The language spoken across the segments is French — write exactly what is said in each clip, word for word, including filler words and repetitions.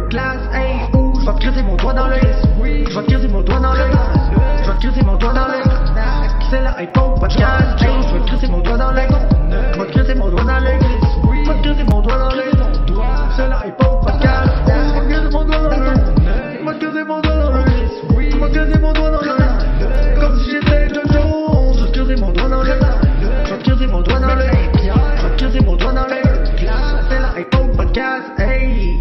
classe, hey, ouh, je vais te creuser mon doigt dans l'œil. Je vais te creuser mon doigt dans l'œil. Je vais te creuser mon doigt dans l'œil. C'est la iPhone podcast, hey, je vais te creuser mon doigt dans l'œil. Je vais te creuser mon doigt dans l'œil. Je vais te creuser mon doigt dans l'œil. C'est la iPhone podcast, je vais te creuser mon doigt dans l'œil. Je vais te creuser mon doigt dans l'œil. Je vais te creuser mon doigt dans l'œil. Comme si j'étais John Jones, je vais te creuser mon doigt dans l'œil. Je vais te creuser mon doigt dans l'œil. Je vais te creuser mon doigt dans l'œil. C'est la iPhone podcast, hey.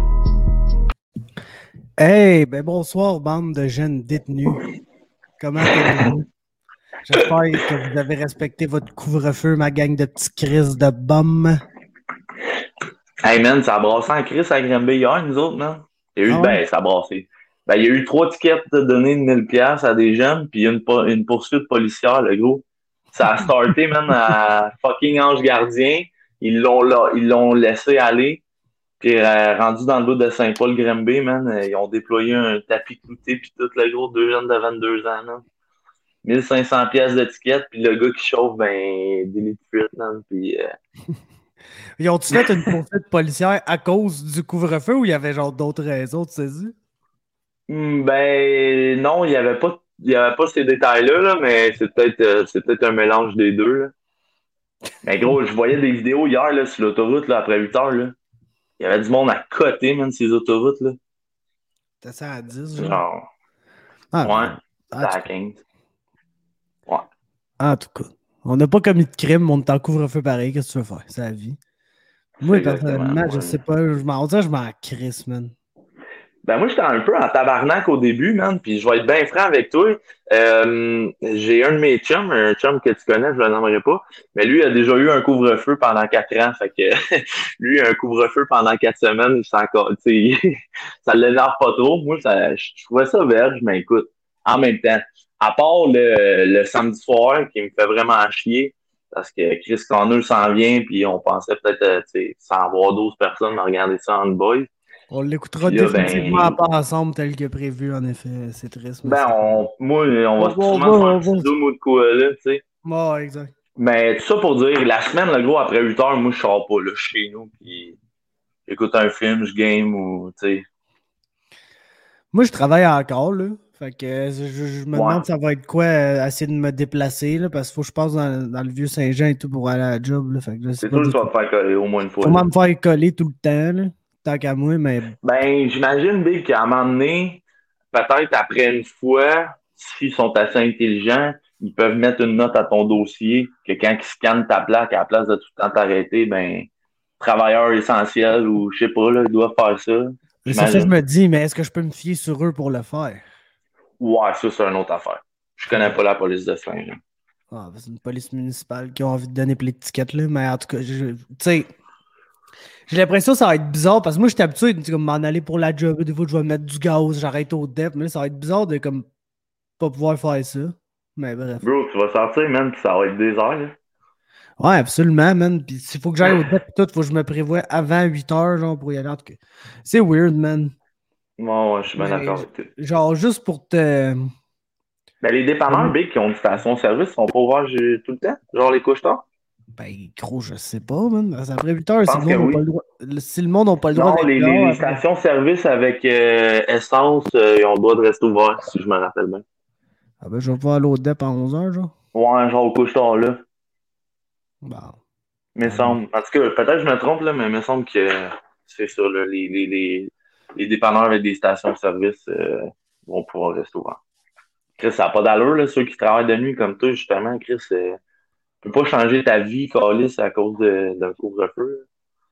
Hey, ben bonsoir, bande de jeunes détenus. Comment allez-vous? J'espère que vous avez respecté votre couvre-feu, ma gang de petits Chris de bum. Hey man, ça a brassé en Chris à Granby hier, nous autres, man. Il y a eu, ah ouais? Ben, ça a brassé. Ben, il y a eu trois tickets donnés de mille dollars à des jeunes, puis une, une poursuite policière, le gros. Ça a starté, man, à fucking Ange Gardien. Ils l'ont, là, ils l'ont laissé aller. Puis euh, rendu dans le bout de Saint-Paul-Granby, man, euh, ils ont déployé un tapis clouté, puis tout, le gros, deux jeunes de vingt-deux ans, man. mille cinq cents pièces de ticket, puis le gars qui chauffe, ben, délit de fuite, man, puis... Euh... Ils ont-tu fait une poursuite policière à cause du couvre-feu ou il y avait genre d'autres raisons, tu sais dit? Mm, ben, non, il n'y avait pas, il y avait pas ces détails-là, là, mais c'est peut-être, euh, c'est peut-être un mélange des deux, là. Mais gros, je voyais des vidéos hier, là, sur l'autoroute, là, après huit heures, là. Il y avait du monde à côté, même, ces autoroutes, là. T'as ça à dix, genre? Genre. Ah, ouais. Ah, à quinze. Ouais. En tout cas. On n'a pas commis de crime, mais on est en couvre-feu pareil. Qu'est-ce que tu veux faire? C'est la vie. Moi, personnellement, je sais pas. Je m'en dis, je m'en crisse, man. Ben moi, j'étais un peu en tabarnak au début, man, puis je vais être bien franc avec toi. Euh, j'ai un de mes chums, un chum que tu connais, je le nommerai pas, mais lui a déjà eu un couvre-feu pendant quatre ans, fait que lui, un couvre-feu pendant quatre semaines, ça, ça l'énerve pas trop. Moi, ça, je trouvais ça verge, mais écoute, en même temps, à part le, le samedi soir, qui me fait vraiment chier, parce que Chris Connor s'en vient, puis on pensait peut-être, tu sais, sans avoir douze personnes à regarder ça en boys. On l'écoutera là, définitivement ben, pas ensemble tel que prévu, en effet. C'est triste. Ben, on, moi, on va sûrement faire un petit zoom ou de quoi là, tu sais. Ouais, exact. Mais tout ça pour dire, la semaine, le gros, après huit heures, moi, je sors pas, là, chez nous, puis j'écoute un film, je game ou, tu sais. Moi, je travaille encore, là. Fait que je, je me ouais. demande ça va être quoi, euh, essayer de me déplacer, là, parce qu'il faut que je passe dans, dans le vieux Saint-Jean et tout pour aller à la job, là. Fait que c'est tout, tu vas te faire coller au moins une fois. Faut me faire coller tout le temps, là. Tant qu'à moi, mais... Ben, j'imagine, Big, qu'à un moment donné, peut-être après une fois, s'ils sont assez intelligents, ils peuvent mettre une note à ton dossier que quand ils scannent ta plaque, à la place de tout le temps t'arrêter, ben, travailleur essentiel ou je sais pas, là, ils doivent faire ça. Mais c'est ça que je me dis, mais est-ce que je peux me fier sur eux pour le faire? Ouais, ça, c'est une autre affaire. Je connais pas la police de Saint, là. Ah, c'est une police municipale qui a envie de donner plein d'étiquettes, là, mais en tout cas, tu sais... J'ai l'impression que ça va être bizarre parce que moi, j'étais habitué de m'en aller pour la job. Des fois, je vais mettre du gaz, j'arrête au dep. Mais là, ça va être bizarre de comme pas pouvoir faire ça. Mais bref. Bro, tu vas sortir, man, puis ça va être des heures, là. Ouais, absolument, man. Puis s'il faut que j'aille au dep, tout, il faut que je me prévoie avant huit heures, genre, pour y aller. En tout cas, c'est weird, man. Ouais, ouais, je suis bien d'accord avec toi. Genre, juste pour te. Ben, les dépanneurs, Big, qui ont une station-service, sont pas ouverts tout le temps. Genre les couches-tard. Ben, gros, je sais pas, man. Après huit heures, si le, monde oui. pas le droit... si le monde n'a pas le droit non, d'être les, là, les, les après... stations-service avec euh, essence, euh, ils ont le droit de rester ouverts, si je me rappelle bien. Ah ben, je vais pas aller au dep à onze heures, genre. Ouais, genre au couche-tard, là. Bon. Me semble. En tout cas, peut-être que je me trompe, là, mais il me semble que c'est ça, là. Les, les, les, les dépanneurs avec des stations-service euh, vont pouvoir rester ouverts. Chris, ça n'a pas d'allure, là, ceux qui travaillent de nuit comme toi, justement, Chris, euh, tu peux pas changer ta vie, câlisse, à cause de, d'un couvre-feu.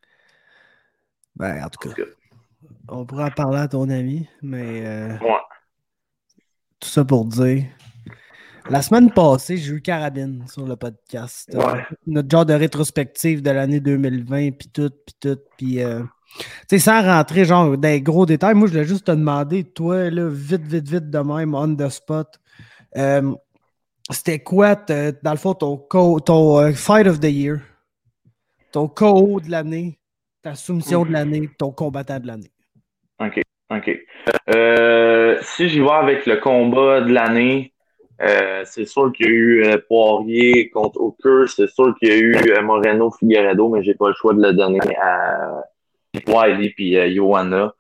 Ben, en tout cas, on pourra en parler à ton ami, mais euh, ouais. Tout ça pour dire. La semaine passée, j'ai eu Carabine sur le podcast. Ouais. Euh, notre genre de rétrospective de l'année deux mille vingt, puis tout, puis tout, puis... Euh, tu sais, sans rentrer genre dans les gros détails, moi, je voulais juste te demander, toi, là, vite, vite, vite de même, on the spot, euh, c'était quoi, dans le fond, ton, co- ton uh, Fight of the Year? Ton K O de l'année, ta soumission de l'année, ton combattant de l'année. OK, OK. Euh, si j'y vais avec le combat de l'année, euh, c'est sûr qu'il y a eu euh, Poirier contre Hooker, c'est sûr qu'il y a eu euh, Moreno Figueiredo, mais j'ai pas le choix de le donner à Wiley puis euh, Johanna.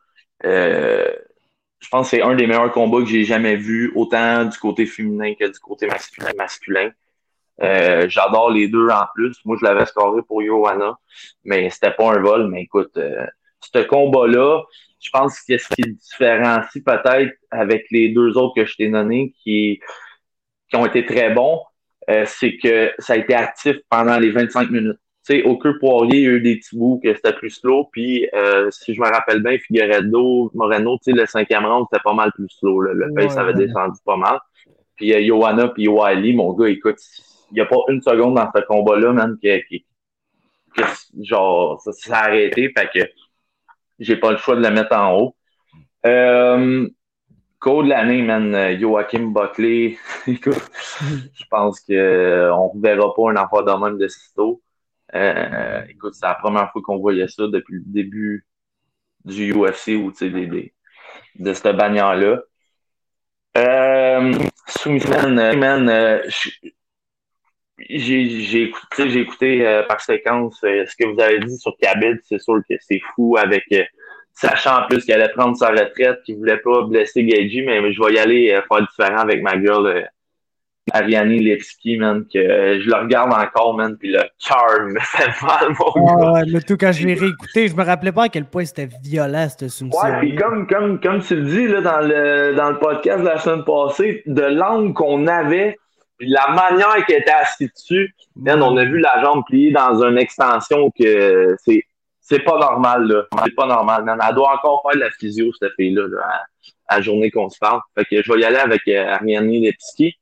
Euh, je pense que c'est un des meilleurs combats que j'ai jamais vu, autant du côté féminin que du côté masculin. masculin. Euh, j'adore les deux en plus. Moi, je l'avais scoré pour Johanna, mais c'était pas un vol. Mais écoute, euh, ce combat-là, je pense que ce qui différencie peut-être avec les deux autres que je t'ai donnés, qui, qui ont été très bons, euh, c'est que ça a été actif pendant les vingt-cinq minutes. Tu sais, au queue Poirier, il y a eu des petits bouts que c'était plus slow. Puis, euh, si je me rappelle bien, Figueiredo, Moreno, tu sais, le cinquième round, c'était pas mal plus slow. Là. Le Ouais, pace avait ouais. descendu pas mal. Puis, euh, Johanna puis Wiley, mon gars, écoute, il n'y a pas une seconde dans ce combat-là, man, que, que, que genre, ça s'est arrêté. Fait que j'ai pas le choix de le mettre en haut. Euh, Code de l'année, man, Joachim Buckley. Écoute, je pense qu'on ne reverra pas un affaire de même de sitôt. Euh, écoute, c'est la première fois qu'on voyait ça depuis le début du U F C ou des, des, de cette bannière-là. Euh, Soumission, man, euh, j'ai, j'ai écouté, j'ai écouté euh, par séquence euh, ce que vous avez dit sur Khabib. C'est sûr que c'est fou avec euh, sachant en plus qu'il allait prendre sa retraite, qu'il voulait pas blesser Gaethje, mais je vais y aller euh, faire différent avec ma girl euh, Ariane Lipski, man, que euh, je le regarde encore, man, puis le cœur me fait mal, mon Ah, gars. ouais, mais tout, quand je l'ai réécouté, je me rappelais pas à quel point c'était violent, cette soumission. Ouais, puis comme, comme, comme tu le dis là, dans, le, dans le podcast de la semaine passée, de l'angle qu'on avait, puis la manière qu'elle était assise dessus, man, on a vu la jambe pliée dans une extension que c'est c'est pas normal, là. C'est pas normal, man. Elle doit encore faire de la physio, cette fille-là, là, à, à la journée qu'on se parle. Fait que je vais y aller avec euh, Ariane Lipski.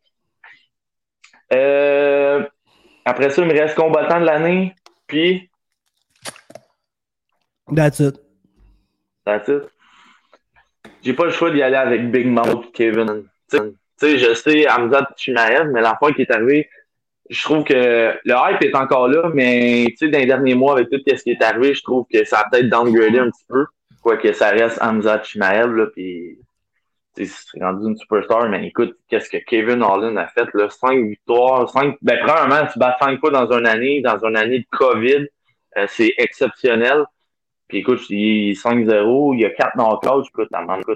Euh, après ça, il me reste combattant de l'année, puis... That's it. That's it. J'ai pas le choix d'y aller avec Big Mouth Kevin. Tu sais, je sais, Hamzat Chimaev, mais la fois qui est arrivé, je trouve que le hype est encore là, mais tu sais, dans les derniers mois, avec tout ce qui est arrivé, je trouve que ça a peut-être downgradé un petit peu. Quoique ça reste Hamzat Chimaev, là, puis c'est rendu une superstar, mais écoute, qu'est-ce que Kevin Holland a fait, là, cinq victoires, cinq, ben, premièrement, tu bats cinq fois dans une année, dans une année de COVID, euh, c'est exceptionnel. Puis écoute, il est cinq zéro, il y a quatre knockouts, écoute, écoute,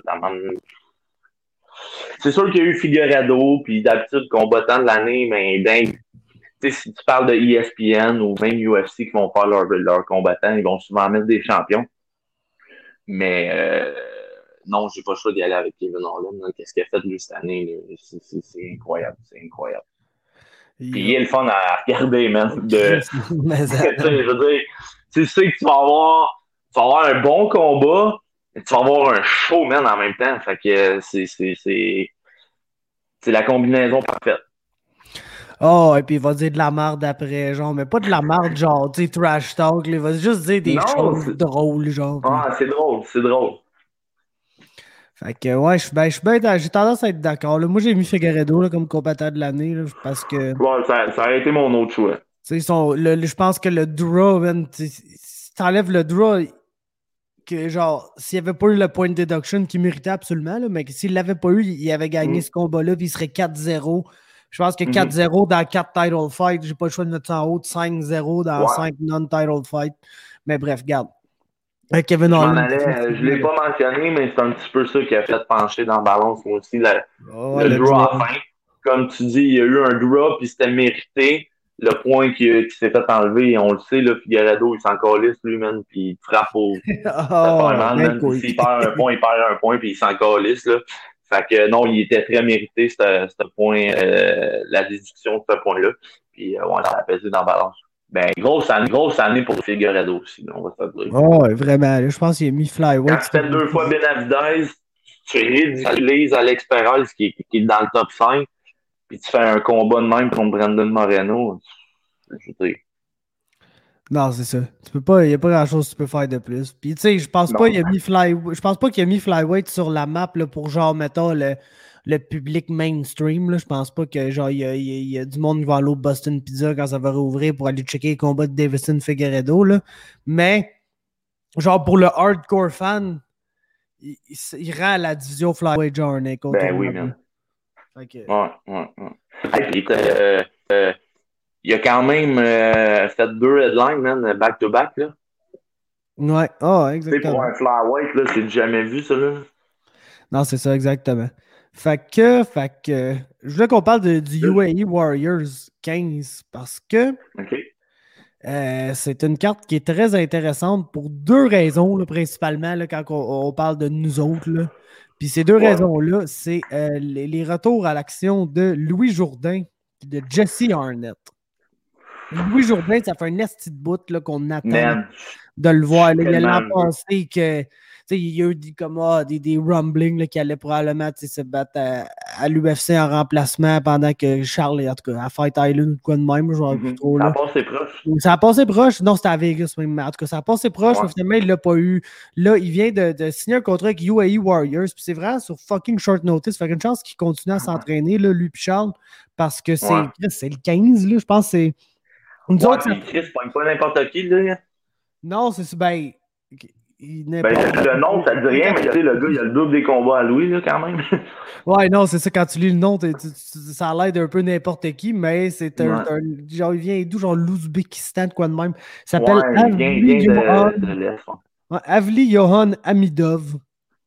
c'est sûr qu'il y a eu Figueiredo, puis d'habitude, combattant de l'année, mais ben, tu sais, si tu parles de E S P N ou même U F C qui vont faire leur, leur combattant, ils vont souvent mettre des champions. Mais euh, non, j'ai pas le choix d'y aller avec Kevin Holland. Hein. Qu'est-ce qu'il a fait lui cette année? C'est, c'est, c'est incroyable, c'est incroyable. Puis il est le fun à regarder, man. De, je veux dire, tu sais que tu vas avoir, tu vas avoir un bon combat, mais tu vas avoir un show, man, en même temps. Fait que c'est, c'est, c'est, c'est la combinaison parfaite. Oh, et puis il va dire de la merde après, genre, mais pas de la merde, genre, tu sais, trash talk, là, il va juste dire des non, choses c'est... drôles, genre. Ah, puis... c'est drôle, c'est drôle. Fait que, ouais, je ben, suis bien, j'ai tendance à être d'accord. Là. Moi, j'ai mis Figueiredo là, comme combattant de l'année, là, parce que... Ouais, ça, ça a été mon autre choix. Tu sais, je pense que le draw, man, si t'enlèves le draw, que genre, s'il n'y avait pas eu le point de deduction qu'il méritait absolument, là, mais s'il ne l'avait pas eu, il avait gagné mm. ce combat-là, puis il serait quatre zéro. Je pense que quatre zéro mm-hmm. dans quatre title fights, j'ai pas le choix de mettre ça en haut, cinq zéro dans ouais. cinq non-title fights. Mais bref, regarde. Kevin je Holland. Je ne l'ai pas mentionné, mais c'est un petit peu ça qui a fait pencher dans la balance, moi aussi, la, oh, le, le draw à la fin. Comme tu dis, il y a eu un draw, puis c'était mérité. Le point qui, qui s'est fait enlever, on le sait, là, Figueiredo, il s'en calisse lui-même, puis il frappe au... oh, mal, man. Cool. S'il perd un point, il perd un point, puis il s'en calisse, là. Fait que non, il était très mérité, ce point, euh, la déduction de ce point-là. Puis euh, ouais, ça a pesé dans la balance. Ben, grosse année, grosse année pour Figueiredo aussi, on va se dire. Oh, vraiment, là, je pense qu'il a mis flyweight. Quand tu fais deux fois Benavidez, tu ridiculises Alex Perez qui, qui est dans le top cinq, puis tu fais un combat de même contre Brandon Moreno. Je veux dire. Non, c'est ça. Tu peux pas, il n'y a pas grand-chose que tu peux faire de plus. Puis tu sais, je pense non. pas qu'il a mis flyweight. Je pense pas qu'il a mis flyweight sur la map là, pour genre, mettons, le, le public mainstream. Là. Je pense pas que genre il y a, y, y a du monde qui va aller au Boston Pizza quand ça va rouvrir pour aller checker les combats de Davison Figueiredo. Là. Mais genre pour le hardcore fan, il, il rend à la division flyweight genre un écho. Ben oui, man. Okay. Ouais, ouais, ouais. Et puis, euh, euh, il a quand même euh, fait deux headlines, man, back-to-back, là. Ouais, ah, Tu sais, pour exactement. un flyweight, là, c'est jamais vu, ça, là. Non, c'est ça, exactement. Fait que, fait que, je voulais qu'on parle de- du U A E Warriors quinze parce que OK. euh, c'est une carte qui est très intéressante pour deux raisons, là, principalement, là, quand on, on parle de nous autres, là. Puis ces deux Ouais. raisons-là, c'est euh, les, les retours à l'action de Louis Jourdain et de Jesse Arnett. Louis Jourdain, ça fait un esti de bout là, qu'on attend Man, de le je voir. suis Là. Il y a l'an tellement heureux. passé que tu sais, il y a eu des, comme, ah, des, des rumblings là, qui allaient probablement tu sais, se battre à, à l'U F C en remplacement pendant que Charles, en tout cas, à Fight Island ou quoi de même, je ne sais plus Mhm. trop. Ça Là. passe, c'est proche. Ça a passé proche. Non, c'était à Vegas même. Mais en tout cas, ça a passé proche, mais Ouais. finalement, il ne l'a pas eu. Là, il vient de, de signer un contrat avec U A E Warriors. Puis c'est vraiment sur fucking short notice. Fait qu'une chance qu'il continue à s'entraîner, là, lui et Charles, parce que Ouais. c'est c'est le quinze, là, je pense que c'est. Nous Ouais, autres, ça puis Chris, pogne pas n'importe qui, là. non, c'est ben. il- Ben, N'importe le nom, ça te dit rien, mais tu sais, le gars, il a le double des combats à Louis, là, quand même. Ouais, non, c'est ça, quand tu lis le nom, t'es- tu- tu- ça a l'air d'un peu n'importe qui, mais c'est un, Ouais. un- genre, il vient d'où, genre l'Ouzbékistan, quoi de même. Il s'appelle Ouais, il vient, il Avli vient Johan, de, de l'Est. Ouais. ouais, Avli Johan Amidov.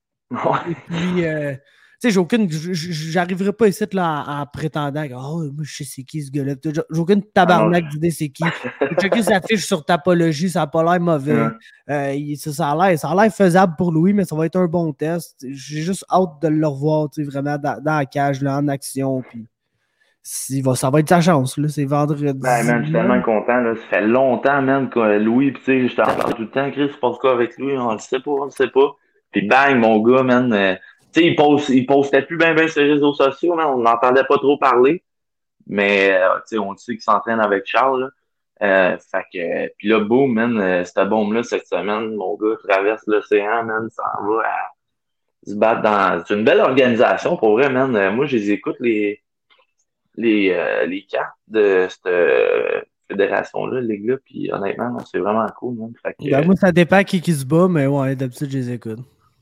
Et Ouais. puis, euh, tu sais, j'ai aucune, j- j- j'arriverai pas ici là, en, en prétendant que, oh, moi, je sais c'est qui ce gars-là. J'ai j'ai aucune Ah non. tabarnak d'idée c'est qui. J'ai checké sa fiche sur Tapologie, ça n'a pas l'air mauvais. Ouais. Euh, il- ça, ça a l'air, ça a l'air faisable pour Louis, mais ça va être un bon test. J'ai juste hâte de le revoir, tu sais, vraiment dans, dans la cage, là, en action. Puis, s'il va, ça va être sa chance, là. C'est Ben, vendredi. man, je suis tellement content, là. Ça fait longtemps, man, que Louis, pis tu sais, je t'en parle tout le temps, Chris, c'est pas quoi avec lui, on le sait pas, on le sait pas. Puis bang, mon gars, man, euh, tu sais, il poste, il postait plus bien, bien sur les réseaux sociaux, man, on n'entendait pas trop parler. Mais, euh, tu sais, on le sait qu'il s'entraîne avec Charles, là. Euh, fait que, puis là, boum, man, euh, cette bombe-là, cette semaine, mon gars traverse l'océan, man, s'en va à se battre dans... C'est une belle organisation, pour vrai, man. Euh, moi, je les écoute, les, les, euh, les cartes de cette euh, fédération-là, les gars, puis honnêtement, non, c'est vraiment cool, man. Fait que, Ben, moi, ça dépend qui qui se bat, mais ouais, d'habitude, je les écoute.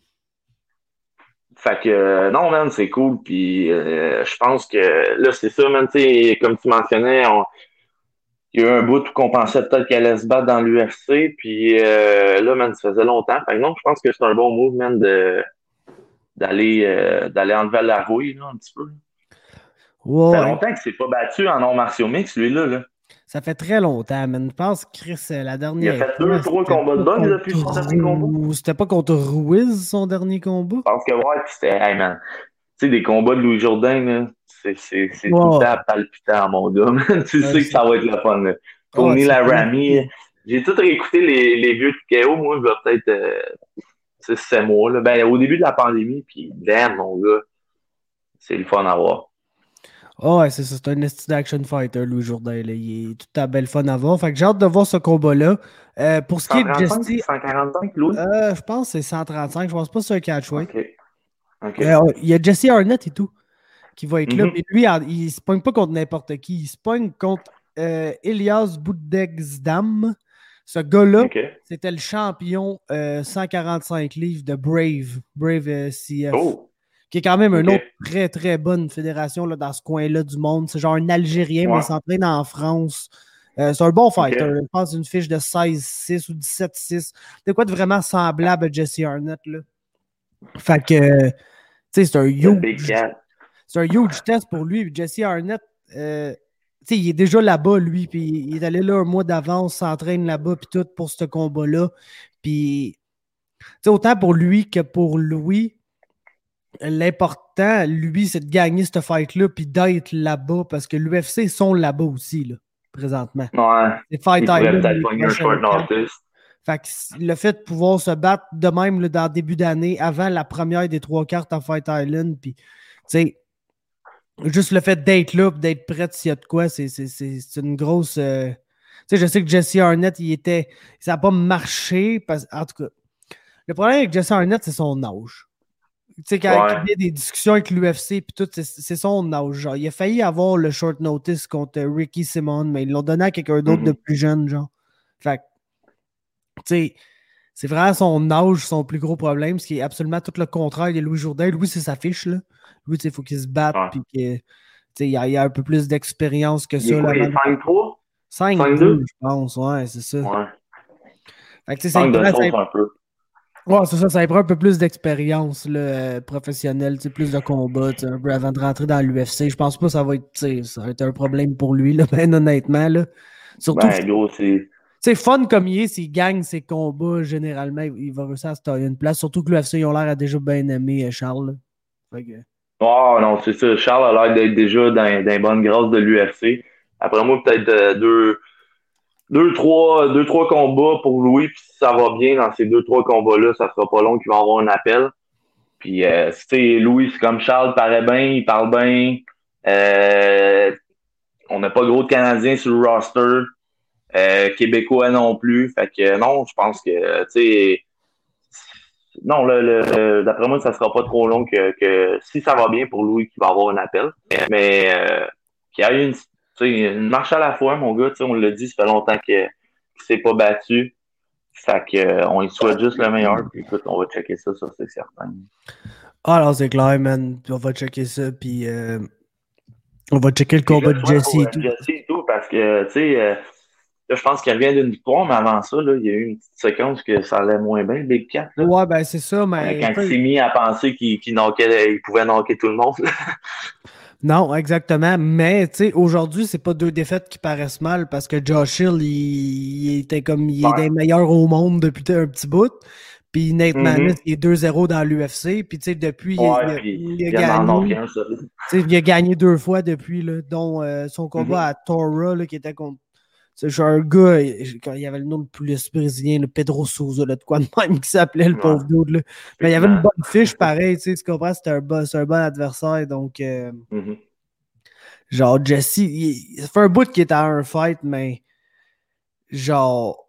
fait que euh, non, man, c'est cool, puis euh, je pense que là, c'est ça, man, tu sais, comme tu mentionnais, on il y a eu un bout où on pensait peut-être qu'elle allait se battre dans l'U F C, puis euh, là, man, ça faisait longtemps. Fait que non, je pense que c'est un bon move, man, de, d'aller, euh, d'aller enlever la rouille, là, un petit peu. Ça fait Ouais, longtemps qu'il s'est pas battu en arts martiaux mix, lui-là, là. ça fait très longtemps, man. Je pense que Chris, euh, la Il a dernière fait deux, fois, trois c'était combats de pas boxe contre depuis son dernier combat. Rou- C'était pas contre Ruiz, son dernier combat. Je pense que ouais, puis c'était, hey, man, tu sais, des combats de Louis Jourdain, là, c'est, c'est, c'est tout le Ouais, temps palpitant, mon gars, man. Tu ouais, sais que c'est ça va être le fun, là. ouais, Tony c'est Laramie, clair. j'ai tout réécouté les, les vieux T K O, moi, il va peut-être euh, six sept mois, là. Ben, au début de la pandémie, puis damn, mon gars, c'est le fun à voir. Ah ouais, c'est ça, c'est un esti d'action fighter, Louis Jourdain. Là. Il est tout à belle fun à voir. Fait que j'ai hâte de voir ce combat-là. Euh, pour ce qui est de cent trente-cinq, Jesse, cent quarante-cinq, Louis? euh, je pense que c'est cent trente-cinq. Je pense pas que c'est un catchweight. OK, OK. Euh, il y a Jesse Arnett et tout qui va être là. Mhm. Mais lui, il se pogne pas contre n'importe qui. Il se pogne contre euh, Elias Boudegzdam. Ce gars-là, OK. c'était le champion euh, cent quarante-cinq livres de Brave, Brave euh, C F. Oh, Qui est quand même une OK. autre très très bonne fédération là, dans ce coin-là du monde. C'est genre un Algérien, mais Ouais. il s'entraîne en France. Euh, c'est un bon fighter. OK. Je pense une fiche de seize six ou dix-sept six. C'est quoi de vraiment semblable à Jesse Arnett, là. Fait que, tu sais, c'est un Le Big huge, Cat. c'est un huge test pour lui. Puis Jesse Arnett, euh, tu sais, il est déjà là-bas, lui. Puis il est allé là un mois d'avance, s'entraîne là-bas, puis tout pour ce combat-là. Puis, tu sais, autant pour lui que pour Louis, l'important, lui, c'est de gagner cette fight-là puis d'être là-bas parce que l'U F C sont là-bas aussi, là, présentement. Ouais. C'est Fight Il pourrait Island. peut-être les pogner un prochaines short cartes. notice. Fait que le fait de pouvoir se battre de même là, dans le début d'année, avant la première des trois cartes à Fight Island, puis, tu sais, juste le fait d'être là et d'être prêt s'il y a de quoi, c'est, c'est, c'est, c'est une grosse... euh, Tu sais, je sais que Jesse Arnett, il était... Ça n'a pas marché, parce... en tout cas, le problème avec Jesse Arnett, c'est son âge. Tu sais, quand Ouais. il y a des discussions avec l'U F C, puis tout, c'est, c'est son âge. Genre, il a failli avoir le short notice contre Ricky Simon, mais ils l'ont donné à quelqu'un d'autre de Mhm. plus jeune, genre. Fait que, tu sais, c'est vraiment son âge, son plus gros problème, ce qui est absolument tout le contraire de Louis Jourdain. Louis, c'est sa fiche, là. Louis, tu sais, il faut qu'il se batte, Ouais. puis que, tu sais, il y a, il y a un peu plus d'expérience que Il ça, est quoi, là. il est cinq trois? cinq cinq deux, deux? je pense, ouais, c'est ça. Ouais. Fait que, tu sais, ça Manque de prend- sauce ça- un peu. Ouais, c'est ça, ça prend un peu plus d'expérience là, euh, professionnelle, tu sais, plus de combats, tu sais, un peu avant de rentrer dans l'U F C. Je pense pas que ça va être, tu sais, ça va être un problème pour lui, là, ben honnêtement. Là. Surtout, Ben, gros, c'est. c'est fun comme il est, s'il gagne ses combats, généralement, il va réussir à se tailler une place. Surtout que l'U F C, ils ont l'air à déjà bien aimer euh, Charles. Là. Fait que... Oh non, c'est ça. Charles a l'air d'être déjà dans, dans les bonnes grâces de l'U F C. Après moi, peut-être euh, deux, deux, trois, deux, trois combats pour Louis. Puis si ça va bien dans ces deux, trois combats-là, ça sera pas long qu'il va avoir un appel. Puis, euh, tu sais, Louis, c'est comme Charles, paraît bien, il parle bien. Euh, on n'a pas gros de Canadiens sur le roster. Euh, Québécois non plus. Fait que non, je pense que, tu sais, non, le, le, d'après moi, ça sera pas trop long que, que si ça va bien pour Louis qui va avoir un appel. Mais euh, qu'il y a eu une, tu sais, une marche à la fois, mon gars, tu sais, on l'a dit, ça fait longtemps qu'il ne s'est pas battu. Fait que euh, on lui souhaite juste le meilleur. Puis écoute, on va checker ça, ça c'est certain. Ah non, c'est clair, man. Puis on va checker ça, puis euh, on va checker le combat de Jesse pour, et euh, tout. Jesse et tout, parce que, tu sais, euh, là, je pense qu'il revient d'une victoire, mais avant ça, là, il y a eu une petite séquence que ça allait moins bien, le Big Cat. Là. Ouais, ben c'est ça, mais... Quand il s'est mis à penser qu'il, qu'il, knockait, il pouvait knocker tout le monde. Non, exactement. Mais, tu sais, aujourd'hui, c'est pas deux défaites qui paraissent mal parce que Josh Hill, il, il était comme, il est Ouais. des meilleurs au monde depuis un petit bout. Puis Nate Mhm. Maness, il est deux zéro dans l'U F C. Puis, tu sais, depuis, Ouais, il, a- puis il il a vient d'en knocker gagné. un solide. Tu sais, il a gagné deux fois depuis, là, dont euh, son combat Mhm. à Torah, là, qui était contre. C'est genre un gars, il quand il y avait le nom de plus brésilien, le Pedro Souza, là, de quoi de même qui s'appelait le Ouais. pauvre dude. Là. Mais il y avait une bonne fiche, pareil, tu sais, tu comprends, c'était un bon, c'est un bon adversaire. Donc, euh, Mhm. genre, Jesse, il, ça fait un bout qu'il est à un fight, mais genre,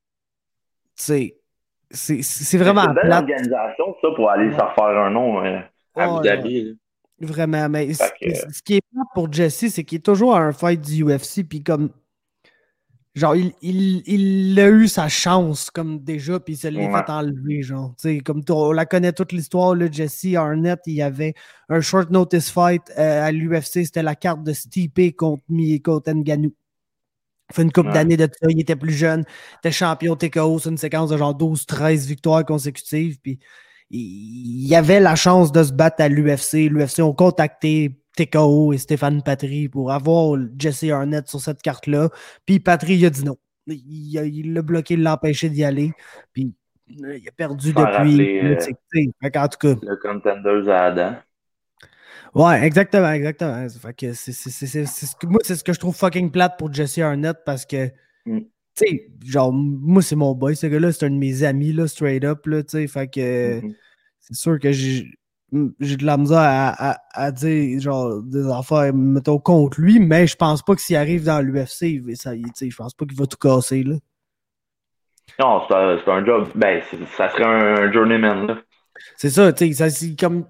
tu sais, c'est, c'est vraiment C'est une belle plate. organisation, ça, pour aller Ouais. se refaire un nom euh, à Ouais, Abu Dhabi. là. Vraiment, mais Fait ce, que- ce qui est plate pour Jesse, c'est qu'il est toujours à un fight du U F C, puis comme, genre, il, il, il a eu sa chance, comme déjà, puis il se l'est Ouais. fait enlever, genre, tu sais, comme t- on la connaît toute l'histoire, là, Jesse Arnett, il y avait un short notice fight euh, à l'U F C, c'était la carte de Stipe contre, Mi- contre Ngannou. Il fait une couple Ouais. d'années de ça, il était plus jeune, il était champion T K O, c'est une séquence de genre douze treize victoires consécutives, puis il y avait la chance de se battre à l'U F C. L'U F C ont contacté T K O et Stéphane Patry pour avoir Jesse Arnett sur cette carte-là, puis Patry il a dit non. Il a, il l'a bloqué, il l'a empêché d'y aller, puis euh, il a perdu Faire depuis. rappeler, euh, C'est- c'est- fait qu'en tout cas, le Contenders à Adam. ouais, exactement, exactement. Fait que c'est, c'est, c'est, c'est, c'est ce que, moi, c'est ce que je trouve fucking plate pour Jesse Arnett parce que Mm. tu sais, genre, moi, c'est mon boy, ce gars-là, c'est un de mes amis, là, straight up, là, tu sais, fait que Mhm. c'est sûr que j'ai, j'ai de la misère à, à, à dire, genre, des affaires, mettons, contre lui, mais je pense pas que s'il arrive dans l'U F C, il- ça, il- tu sais, je pense pas qu'il va tout casser, là. Non, c'est un, c'est un job. Ben, c'est- ça serait un journeyman, là. C'est ça, tu sais, ça, c'est comme...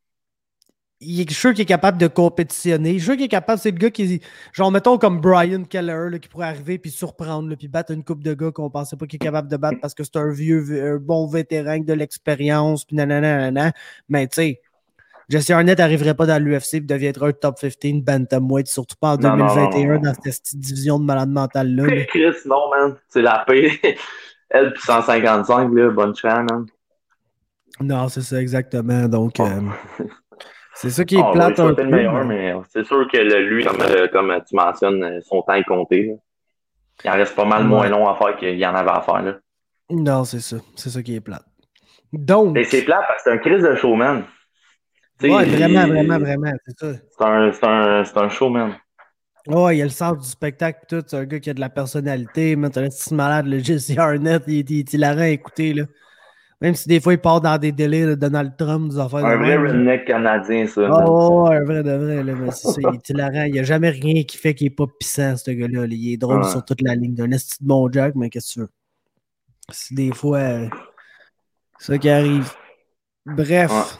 Il est sûr qu'il est capable de compétitionner. Je suis sûr qu'il est capable, c'est le gars qui... Genre, mettons comme Brian Keller, là, qui pourrait arriver puis surprendre, là, puis battre une coupe de gars qu'on pensait pas qu'il est capable de battre parce que c'est un vieux, un bon vétéran avec de l'expérience, puis nanana, nanana. Mais tu sais, Jesse Arnett n'arriverait pas dans l'U F C et deviendrait un top quinze bantamweight, surtout pas en Non, non, deux mille vingt et un non, non. dans cette petite division de malade mental là. là. Chris, non, man. C'est la paix. Elle, puis cent cinquante-cinq, là, bonne chance, man. Non, c'est ça, exactement. Donc, Oh. euh, c'est ça qui est Oh, on va plate lui un souhaiter peu. le meilleur, mais- mais c'est sûr que le- lui, comme, euh, comme tu mentionnes, son temps est compté. Là. Il en reste pas mal Ouais. moins long à faire qu'il y en avait à faire. Là. Non, c'est ça. C'est ça qui est plate. Donc... Et c'est plate parce que c'est un Chris de showman. Tu sais, Ouais, vraiment, il- vraiment, vraiment, c'est ça. C'est un, c'est un, c'est un showman. Ouais, il a le sens du spectacle pis tout. C'est un gars qui a de la personnalité. Mais t'as un petit malade, le Jesse Arnett, il, il, il est hilarant à écouter, là. Même si des fois, il part dans des délais de Donald Trump, des affaires Un de vrai même. là. redneck canadien, ça. Ah man. ouais, un vrai de vrai, là. Mais c'est ça, il est hilarant. Il n'y a jamais rien qui fait qu'il n'est pas pissant, ce gars-là. là. Il est drôle Ouais. sur toute la ligne. D'un esti de bon Jack, mais qu'est-ce que tu veux? C'est des fois euh, ça qui arrive. Bref. Ouais.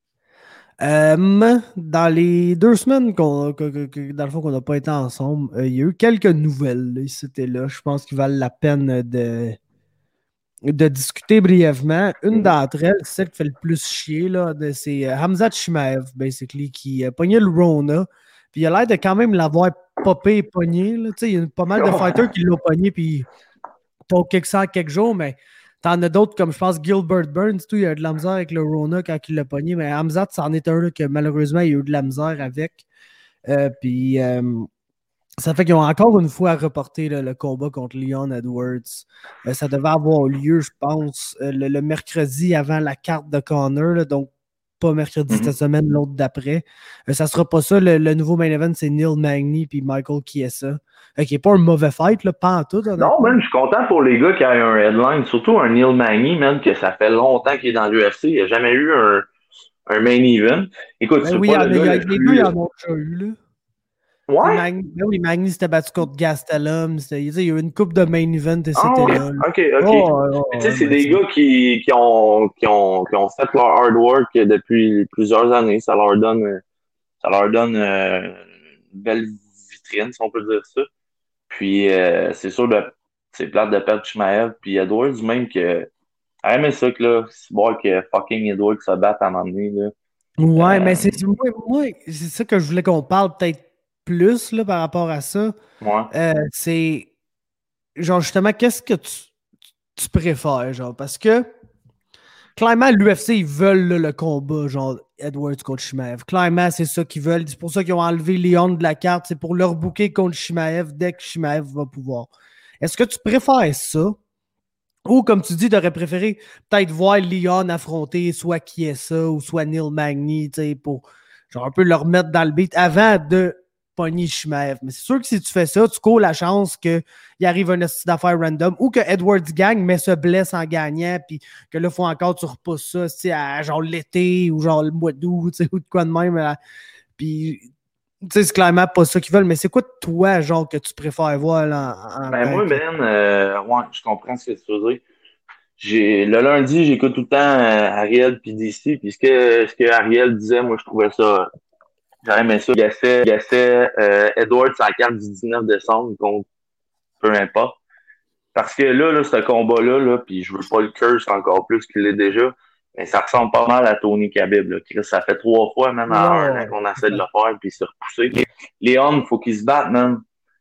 Euh, dans les deux semaines qu'on, que, que- que- dans le fond qu'on n'a pas été ensemble, euh, il y a eu quelques nouvelles là, ici et là. Je pense qu'ils valent la peine de, de discuter brièvement. Une Mhm. d'entre elles, c'est celle qui fait le plus chier, là, de, c'est euh, Hamzat Chimaev, basically, qui a pogné le Rona. Puis il a l'air de quand même l'avoir popé et pogné. là. Tu sais, il y a pas mal de Ouais. fighters qui l'ont pogné puis pour quelques cent, quelques jours, mais t'en as d'autres comme je pense Gilbert Burns, tout, il a eu de la misère avec le Rona quand il l'a pogné, mais Hamzat, c'en est un là, que malheureusement il a eu de la misère avec. Euh, puis euh, ça fait qu'ils ont encore une fois reporté là, le combat contre Leon Edwards. Euh, ça devait avoir lieu, je pense, euh, le, le mercredi avant la carte de Connor, là, donc pas mercredi Mm-hmm. cette semaine, l'autre d'après. Euh, ça sera pas ça. Le, le nouveau main event, c'est Neil Magny puis Michael Chiesa. Euh, qui n'est pas un mauvais fight, là, pas en tout. Non, man, je suis content pour les gars qui ont un headline, surtout un Neil Magny, man, que ça fait longtemps qu'il est dans l'U F C. Il n'a jamais eu un, un main event. Écoute, Ben c'est oui, pas il y le a, gars les le deux, plus... ils en ont déjà eu, là. Ouais? Magny, ben oui, Magny s'était battu contre Gastelum. Il y a eu une coupe de main event et c'était Ah, ouais. là, là. OK, OK. Oh, oh, Mais tu sais, oh, c'est ben, des c'est- gars qui, qui, ont, qui, ont, qui ont fait leur hard work depuis plusieurs années. Ça leur donne, ça leur donne euh, une belle vitrine, si on peut dire ça. Puis, euh, c'est sûr, de, c'est plate de perdre Chimaev. Puis Edwards, même que... Ah, mais ça que là, c'est bon que fucking Edwards se batte à un moment donné, là. Ouais, Euh, mais c'est moi, moi, c'est ça que je voulais qu'on parle peut-être plus là, par rapport à ça. ouais. Euh, c'est genre justement, qu'est-ce que tu, tu préfères, genre, parce que clairement, l'U F C, ils veulent là, le combat, genre Edwards contre Chimaev. Clairement, c'est ça qu'ils veulent. C'est pour ça qu'ils ont enlevé Leon de la carte. C'est pour leur booker contre Chimaev dès que Chimaev va pouvoir. Est-ce que tu préfères ça? Ou, comme tu dis, tu aurais préféré peut-être voir Leon affronter soit Chiesa ou soit Neil Magny, tu sais, pour genre un peu le remettre dans le beat avant de pogner Chimaev. Mais c'est sûr que si tu fais ça, tu cours la chance qu'il arrive un esti d'affaires random ou que Edwards gagne, mais se blesse en gagnant, puis que là, il faut encore tu repousses ça, tu sais, à genre l'été ou genre le mois d'août, tu sais, ou de quoi de même. Là. Puis, tu sais, c'est clairement pas ça qu'ils veulent, mais c'est quoi, toi, genre, que tu préfères voir là, en, en Ben, tant moi, que- Ben, euh, ouais, je comprends ce que tu veux dire. J'ai, le lundi, j'écoute tout le temps euh, Ariel puis D C, puis ce que, ce que Ariel disait, moi, je trouvais ça, j'aimais ça. Il gassait, il gassait euh, Edwards à la carte du dix-neuf décembre, contre peu importe. Parce que là, là, ce combat-là, là, puis je veux pas le curse encore plus qu'il l'est déjà, mais ça ressemble pas mal à Tony Khabib, là. Chris, ça fait trois fois, même en Ouais, un ouais. an qu'on essaie de le faire, puis il s'est repoussé. Léon, il faut qu'il se batte, man.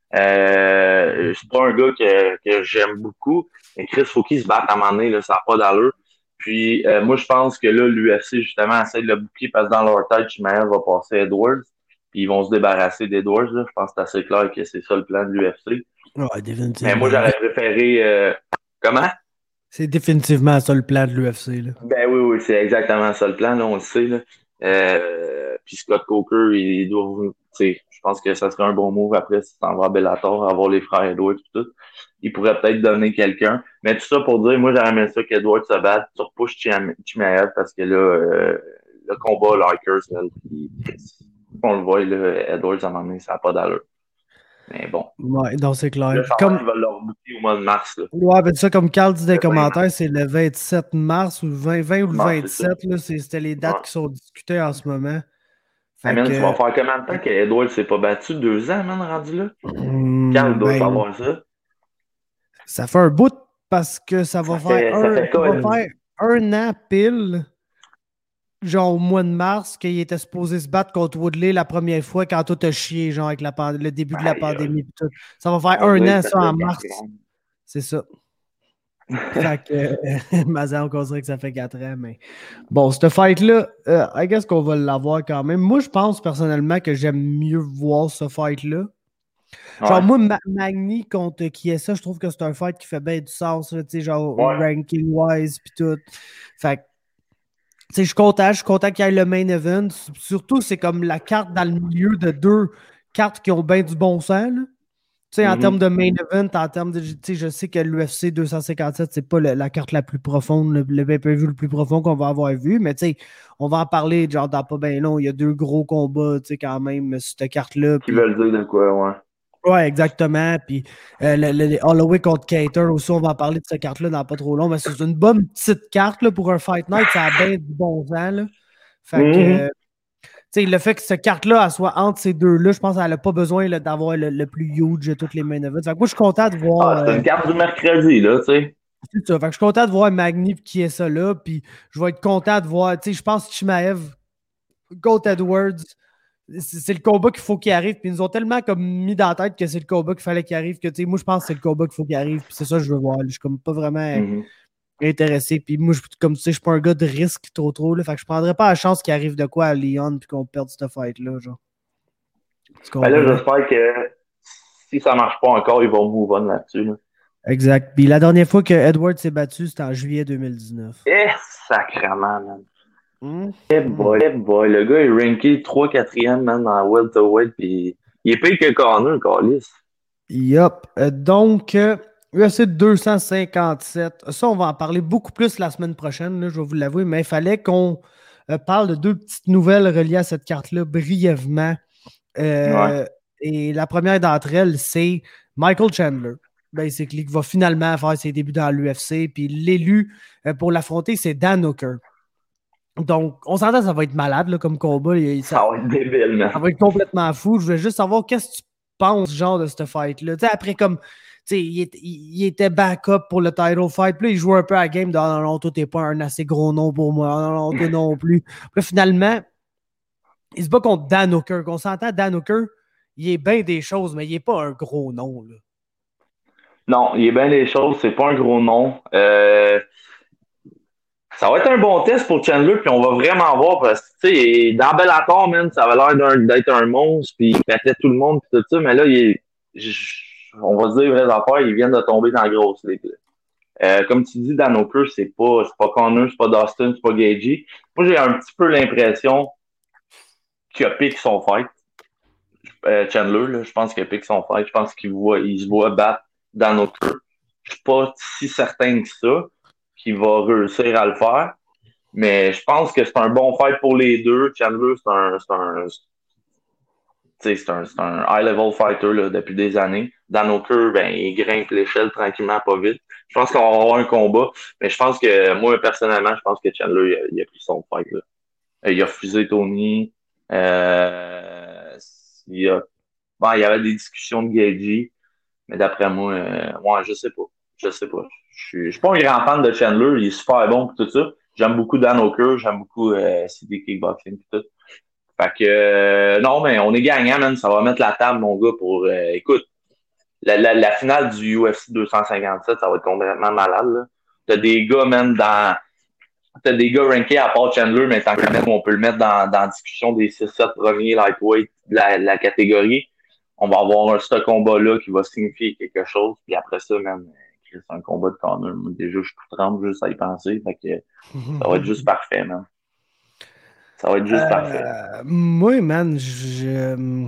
Euh, c'est pas un gars que, que j'aime beaucoup, mais Chris, faut qu'il se batte à un moment donné, là, ça n'a pas d'allure. Puis, euh, moi, je pense que là, l'U F C, justement, essaie de le boucler parce que dans leur tête, Chimaev va passer Edwards, puis ils vont se débarrasser d'Edwards, là. Je pense que c'est assez clair que c'est ça le plan de l'U F C. Ouais, définitivement. Mais moi, j'aurais préféré... Euh... Comment? C'est définitivement ça le plan de l'U F C. Là. Ben oui, oui, c'est exactement ça le plan, là, on le sait. Là. Euh, puis Scott Coker, il doit... Je pense que ça serait un bon move après si t'en vas à Bellator, avoir les frères Edwards et tout. Il pourrait peut-être donner quelqu'un. Mais tout ça pour dire, moi, j'aurais aimé ça qu'Edwards se batte, tu repousses Chimaev parce que là, euh, le combat Lakers, man, puis, on le voit, là, Edwards, à un moment donné, ça n'a pas d'allure. Mais bon. Ouais, donc c'est clair. Là, ça Comme... va, il va le rebooker au mois de mars. Là. Ouais, ben ça, comme Carl dit dans les Le vingt commentaires, mars. c'est le vingt-sept mars ou le vingt, vingt ou le Mars, vingt-sept. Là, c'est, c'était les dates Ouais. qui sont discutées en ce moment. Fait Hey man, que... tu vas faire combien de temps qu'Edward s'est pas battu? Deux ans, man, rendu là? Hum, Carl doit ben, savoir ça. ça fait un bout parce que ça va Ça faire, fait- ça un, fait ça va quoi, faire un an pile, genre au mois de mars, qu'il était supposé se battre contre Woodley la première fois quand tout a chié, genre avec la pand- le début de la Aïe, pandémie. Pis tout. Ça va faire On un dirait an, que ça, fait en quatre mars. ans. C'est ça. Fait que, euh, Mazan, on considère que ça fait quatre ans, mais bon, cette fight-là, euh, I guess qu'on va l'avoir quand même. Moi, je pense personnellement que j'aime mieux voir ce fight-là. Genre, Ouais. moi, Ma- Magny contre Chiesa, je trouve que c'est un fight qui fait bien du sens, là, tu sais, genre Ouais. ranking-wise, pis tout. Fait que, tu sais, je suis content, je suis content qu'il y ait le main event. Surtout, c'est comme la carte dans le milieu de deux cartes qui ont bien du bon sens, là. Tu sais, en Mhm. termes de main event, en termes de. Tu sais, je sais que l'U F C deux cent cinquante-sept, c'est pas le- la carte la plus profonde, le, le pay-per-view le plus profond qu'on va avoir vu, mais tu sais, on va en parler, genre, dans pas bien long. Il y a deux gros combats, tu sais, quand même, sur cette carte-là. Qui puis- veulent dire de quoi, ouais. Ouais, exactement. Puis euh, le, le- le Holloway contre Cater aussi, on va en parler de cette carte-là dans pas trop long, mais c'est une bonne petite carte là, pour un Fight Night, ça a bien du bon sens. Là. Fait que. Mhm. euh, tu sais, le fait que cette carte-là elle soit entre ces deux-là, je pense qu'elle n'a pas besoin là, d'avoir le, le plus huge de toutes les main events. Fait que moi, je suis content de voir. Ah, c'est euh, une carte du mercredi, là, tu sais. c'est ça. Fait que je suis content de voir Magny qui est ça là. Puis je vais être content de voir. Tu sais, je pense que Chimaev, contre Edwards, c'est c'est le combat qu'il faut qu'il arrive. Puis ils nous ont tellement comme mis dans la tête que c'est le combat qu'il fallait qu'il arrive que tu sais, moi, je pense que c'est le combat qu'il faut qu'il arrive. Puis c'est ça que je veux voir. Je suis comme pas vraiment. Mhm. intéressé. Puis moi, je, comme tu sais, je suis pas un gars de risque trop trop. Là, fait que je prendrais pas la chance qu'il arrive de quoi à Lyon puis qu'on perde cette fight-là. Genre. Ben là, j'espère que si ça marche pas encore, ils vont move on là-dessus. Là. Exact. Puis la dernière fois que Edward s'est battu, c'était en juillet deux mille dix-neuf. Eh, sacrément, man. Mm. Eh boy, eh boy. Le gars est ranké trois quatrième, man, dans welterweight, puis il est payé que Connor, Carlis. Yup. Euh, donc, euh, U F C deux cent cinquante-sept. Ça, on va en parler beaucoup plus la semaine prochaine, là, je vais vous l'avouer, mais il fallait qu'on euh, parle de deux petites nouvelles reliées à cette carte-là brièvement. Euh, Ouais. Et la première d'entre elles, c'est Michael Chandler, basically, qui va finalement faire ses débuts dans l'U F C. Puis l'élu euh, pour l'affronter, c'est Dan Hooker. Donc, on s'entend ça va être malade là, comme combat. Ça, ça va être débile, man. Ça va être complètement fou. Je voulais juste savoir qu'est-ce que tu penses, genre, de cette fight-là. Tu sais, après, comme, tu sais, il, était- il était backup pour le title fight. Puis là, il jouait un peu à la game de ah, non, non, toi, t'es pas un assez gros nom pour moi. Ah, non, non, toi non plus. Puis là, finalement, il se bat contre Dan Hooker. On s'entend, Dan Hooker, il est bien des choses, mais il est pas un gros nom, là. Non, il est bien des choses, c'est pas un gros nom. Euh, ça va être un bon test pour Chandler, puis on va vraiment voir, parce que, tu sais, dans Bellator, man, ça avait l'air d'un, d'être un monstre, puis il battait tout le monde, puis tout ça, mais là, il est, j- on va se dire les vraies affaires, ils viennent de tomber dans la grosse ligue. là. Euh, comme tu dis, Dan Hooker, c'est pas, c'est pas Connor, c'est pas Dustin, c'est pas Gaethje. Moi, j'ai un petit peu l'impression qu'il a piqué son fight. Euh, Chandler, là, je pense qu'il a piqué son fight. Je pense qu'il voit, il se voit battre Dan Hooker. Je suis pas si certain que ça qu'il va réussir à le faire. Mais je pense que c'est un bon fight pour les deux. Chandler, c'est un, c'est un, c'est un, c'est un high-level fighter là, depuis des années. Dan Hooker, ben, il grimpe l'échelle tranquillement, pas vite. Je pense qu'on va avoir un combat. Mais je pense que, moi, personnellement, je pense que Chandler, il a, il a pris son fight. Là. Il a refusé Tony. Euh, il, y a, bon, il y avait des discussions de Gaethje. Mais d'après moi, euh, ouais, je sais pas. Je sais pas. Je suis, je suis pas un grand fan de Chandler. Il est super bon pour tout ça. J'aime beaucoup Dan Hooker. J'aime beaucoup euh, C D Kickboxing et tout. Fait que, euh, non, mais on est gagnant, man. Ça va mettre la table, mon gars, pour, euh, écoute, la, la, la finale du U F C deux cent cinquante-sept, ça va être complètement malade, là. T'as des gars, même, dans, t'as des gars rankés à part Chandler, mais tant que même, on peut le mettre dans, dans la discussion des six sept premiers lightweight de la, la catégorie. On va avoir un, ce combat-là qui va signifier quelque chose. Puis après ça, même, c'est un combat de corner. Moi, déjà, je suis tout tremble juste à y penser. Fait que ça va être juste parfait, man. Ça va être juste Euh, parfait. moi, man, je.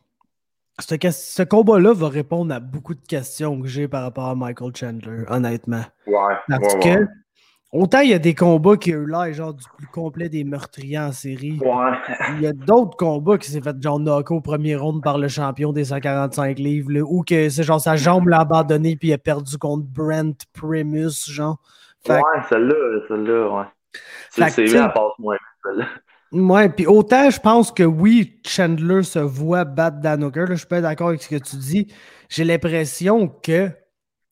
Ce, que- ce combat-là va répondre à beaucoup de questions que j'ai par rapport à Michael Chandler, honnêtement. Ouais, Parce ouais, que, ouais. autant il y a des combats qui ont eu l'air genre du plus complet des meurtriers en série. Ouais. Il y a d'autres combats qui s'est fait genre knock au premier round par le champion des cent quarante-cinq livres, là, ou que c'est genre sa jambe l'a abandonné puis il a perdu contre Brent Primus, genre. Fait, ouais, celle-là, celle-là, ouais. C'est, c'est vrai, elle passe moins, celle-là. Ouais, puis autant je pense que oui, Chandler se voit battre Dan Hooker, là, je suis pas d'accord avec ce que tu dis. J'ai l'impression que, tu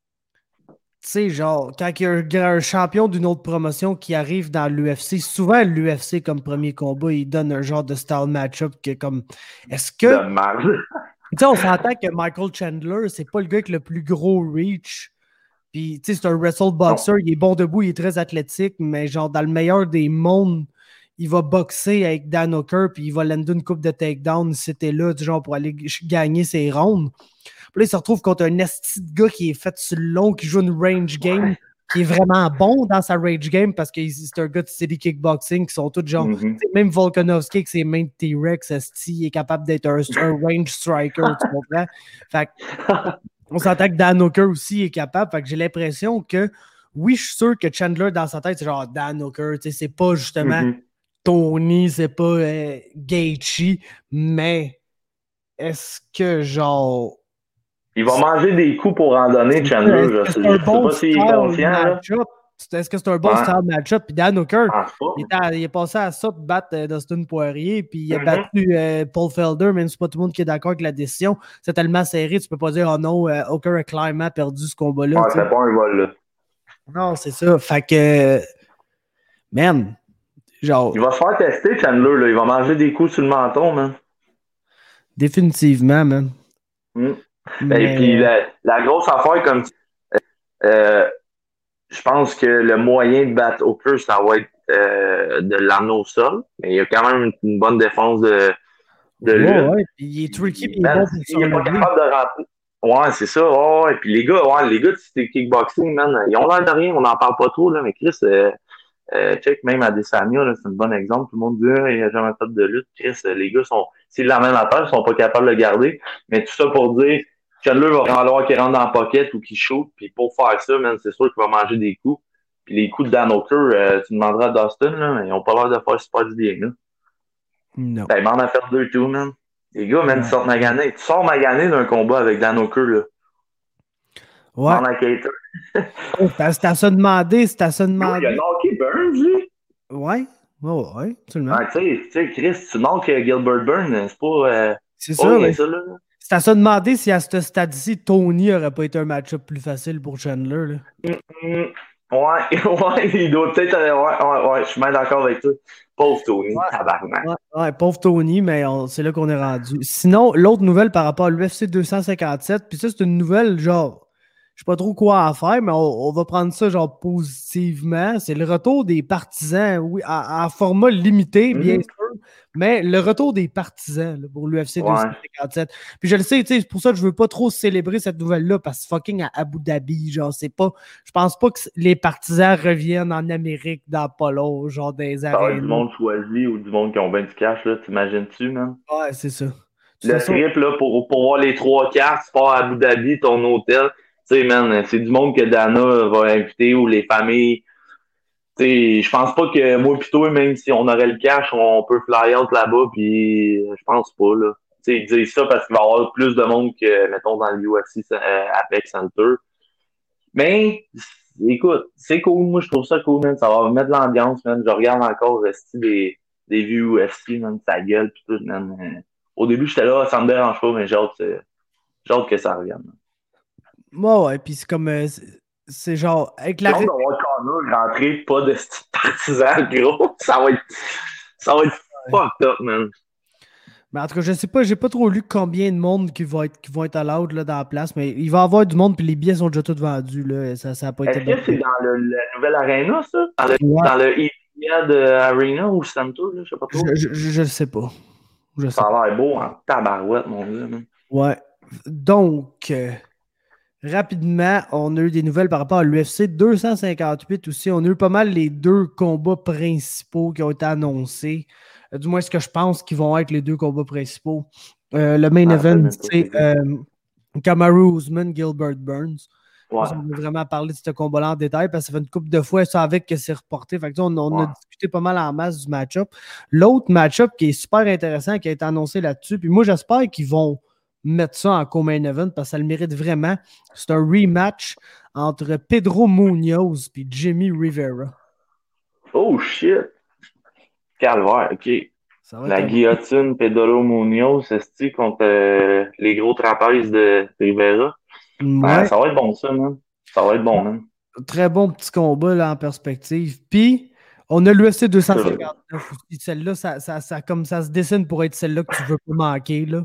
sais, genre, quand il y a un, un champion d'une autre promotion qui arrive dans l'U F C, souvent l'U F C comme premier combat, il donne un genre de style match-up que comme, est-ce que, De mal. tu sais, on s'entend que Michael Chandler, c'est pas le gars avec le plus gros reach. Puis, tu sais, c'est un wrestle boxer, il est bon debout, il est très athlétique, mais genre, dans le meilleur des mondes, il va boxer avec Dan Hooker, puis il va lander une coupe de takedown si c'était là, du genre, pour aller g- gagner ses rounds. Puis là, il se retrouve contre un esti de gars qui est fait sur le long, qui joue une range game, qui est vraiment bon dans sa range game, parce que c'est un gars de city kickboxing, qui sont tous genre, Mm-hmm. même Volkanovski avec ses mains de T-Rex, esti, il est capable d'être un, un range striker, tu comprends? Fait que, on s'entend que Dan Hooker aussi est capable. Fait que j'ai l'impression que, oui, je suis sûr que Chandler, dans sa tête, c'est genre Dan Hooker. Tu sais, c'est pas justement Mm-hmm. Tony, c'est pas euh, Gaethje, mais est-ce que, genre... Il va manger des coups pour en donner, Chandler. Je Est-ce que sais, c'est un je sais bon pas s'il est style conscient, là. match-up? Est-ce que c'est un bon Ouais. style match-up? Puis Dan Hooker, Je pense pas. il, est à- il est passé à ça de battre euh, Dustin Poirier, puis il a Mhm. battu euh, Paul Felder, même si c'est pas tout le monde qui est d'accord avec la décision. C'est tellement serré, tu peux pas dire « Oh non, euh, Hooker a clairement perdu ce combat-là. Ouais, tu sais. c'est pas un vol, là. Non, c'est ça. Fait que, man, genre, Il va se faire tester, Chandler, là. Il va manger des coups sur le menton, man. définitivement, man. Mm. Mais, Et puis, la, la grosse affaire, comme tu- euh, je pense que le moyen de battre Hooker, ça va être euh, de l'amener au sol. Mais il y a quand même une bonne défense de, de ouais, lutte. Ouais, puis il est tricky, puis il est Man, bon pour il est pas s'enlever. capable de rentrer. Ouais, c'est ça. Ouais, ouais. Puis les gars, ouais, les gars de kickboxing, man, ils ont l'air de rien. On n'en parle pas trop, là. Mais Chris, euh, euh, check, même Adesanya, là, c'est un bon exemple. Tout le monde dit, ah, il a jamais fait de lutte. Chris, euh, les gars sont, s'ils l'amènent à terre, ils sont pas capables de le garder. Mais tout ça pour dire, Chandler va falloir qu'il rentre dans le pocket ou qu'il shoot. Puis pour faire ça, man, c'est sûr qu'il va manger des coups. Puis les coups de Dan Hooker, euh, tu demanderas à Dustin, là, mais ils ont pas l'air de faire super du bien, là. Non. Ben, il m'en a fait deux, tout, man. Les gars, man, Ouais. ils sortent magané. Tu sors magané d'un combat avec Dan Hooker, là. Ouais. Demande à Cater. Oh, c'est à se demander, c'est à se demander. Il a knocké Burns, lui. Ouais, ouais, ouais, absolument. Ah, tu sais, Chris, tu knockes Gilbert Burns, c'est pas. Euh, c'est pas ça, rien, mais ça, là. c'est à se demander si à ce stade-ci, Tony aurait pas été un match-up plus facile pour Chandler. Là. Mm, mm, ouais, ouais, il doit peut-être. Euh, ouais, ouais, ouais, je suis bien d'accord avec toi. Pauvre Tony, Ouais. tabarnak. Ouais, ouais, pauvre Tony, mais on- c'est là qu'on est rendu. Sinon, l'autre nouvelle par rapport à l'U F C deux cent cinquante-sept, puis ça, c'est une nouvelle, genre, je sais pas trop quoi en faire, mais on, on va prendre ça, genre, positivement. C'est le retour des partisans, oui, en, en format limité, bien Mhm. sûr, mais le retour des partisans là, pour l'U F C Ouais. deux cent cinquante-sept. Puis je le sais, tu sais, c'est pour ça que je veux pas trop célébrer cette nouvelle-là, parce que fucking à Abu Dhabi, genre, c'est pas. Je pense pas que les partisans reviennent en Amérique dans pas long, genre des Ça va être arènes. du monde choisi ou du monde qui ont bien du cash, là, t'imagines-tu, man? Ouais, c'est ça. De toute Le façon, trip, là, pour, pour voir les trois cartes, tu pars à Abu Dhabi, ton hôtel. Tu sais, man, c'est du monde que Dana va inviter ou les familles. Tu sais, je pense pas que moi pis toi, même si on aurait le cash, on peut fly out là-bas, puis je pense pas, là. Tu sais, ils disent ça parce qu'il va y avoir plus de monde que, mettons, dans le U F C euh, Apex Center. Mais, écoute, c'est cool. Moi, je trouve ça cool, man. Ça va mettre de l'ambiance, man. Je regarde encore rester des, des vieux U F C, man, sa gueule pis tout, man. Euh, Au début, j'étais là, ça me dérange pas, mais j'ai hâte, euh, j'ai hâte que ça revienne. man. moi, ouais, puis c'est comme. euh, c'est- c'est genre. Avec la. J'ai hâte d'avoir Connor rentrer, pas de style partisan, gros. Ça va être, ça va être fucked up, man. Mais en tout cas, je sais pas, j'ai pas trop lu combien de monde qui va être, qui vont être allowed là, dans la place, mais il va y avoir du monde, puis les billets sont déjà tous vendus. Là, ça, ça a pas été Est-ce que c'est dans le, la nouvelle arena, ça? Dans le, Ouais. dans le Etihad Arena ou Center, là, je sais pas trop. Je, je, je, je le sais pas. Je sais Ça pas. a l'air beau en tabarouette, mon gars, man. Ouais. Donc, euh, rapidement, on a eu des nouvelles par rapport à l'U F C deux cent cinquante-huit aussi. On a eu pas mal les deux combats principaux qui ont été annoncés. Euh, du moins, ce que je pense qu'ils vont être les deux combats principaux. Euh, le main Ah, event, ça, c'est euh, Kamaru Usman, Gilbert Burns. Ouais. On veut vraiment parler de ce combat-là en détail parce que ça fait une couple de fois ça avec que c'est reporté. Fait que, on, on Ouais. a discuté pas mal en masse du match-up. L'autre match-up qui est super intéressant, qui a été annoncé là-dessus, puis moi j'espère qu'ils vont mettre ça en co-main event parce que ça le mérite vraiment. C'est un rematch entre Pedro Munoz et Jimmy Rivera. Oh shit! Calvaire, ok. Ça va La être un- guillotine Pedro Munoz, c'est contre euh, les gros trapèzes de Rivera. Ouais, Ah, ça va être bon, ça, man. Ça va être bon, man. très bon petit combat là, en perspective. Puis, on a l'U F C deux cent cinquante-neuf aussi. Celle-là, ça, ça, ça, comme ça se dessine pour être celle-là que tu veux pas manquer. Là.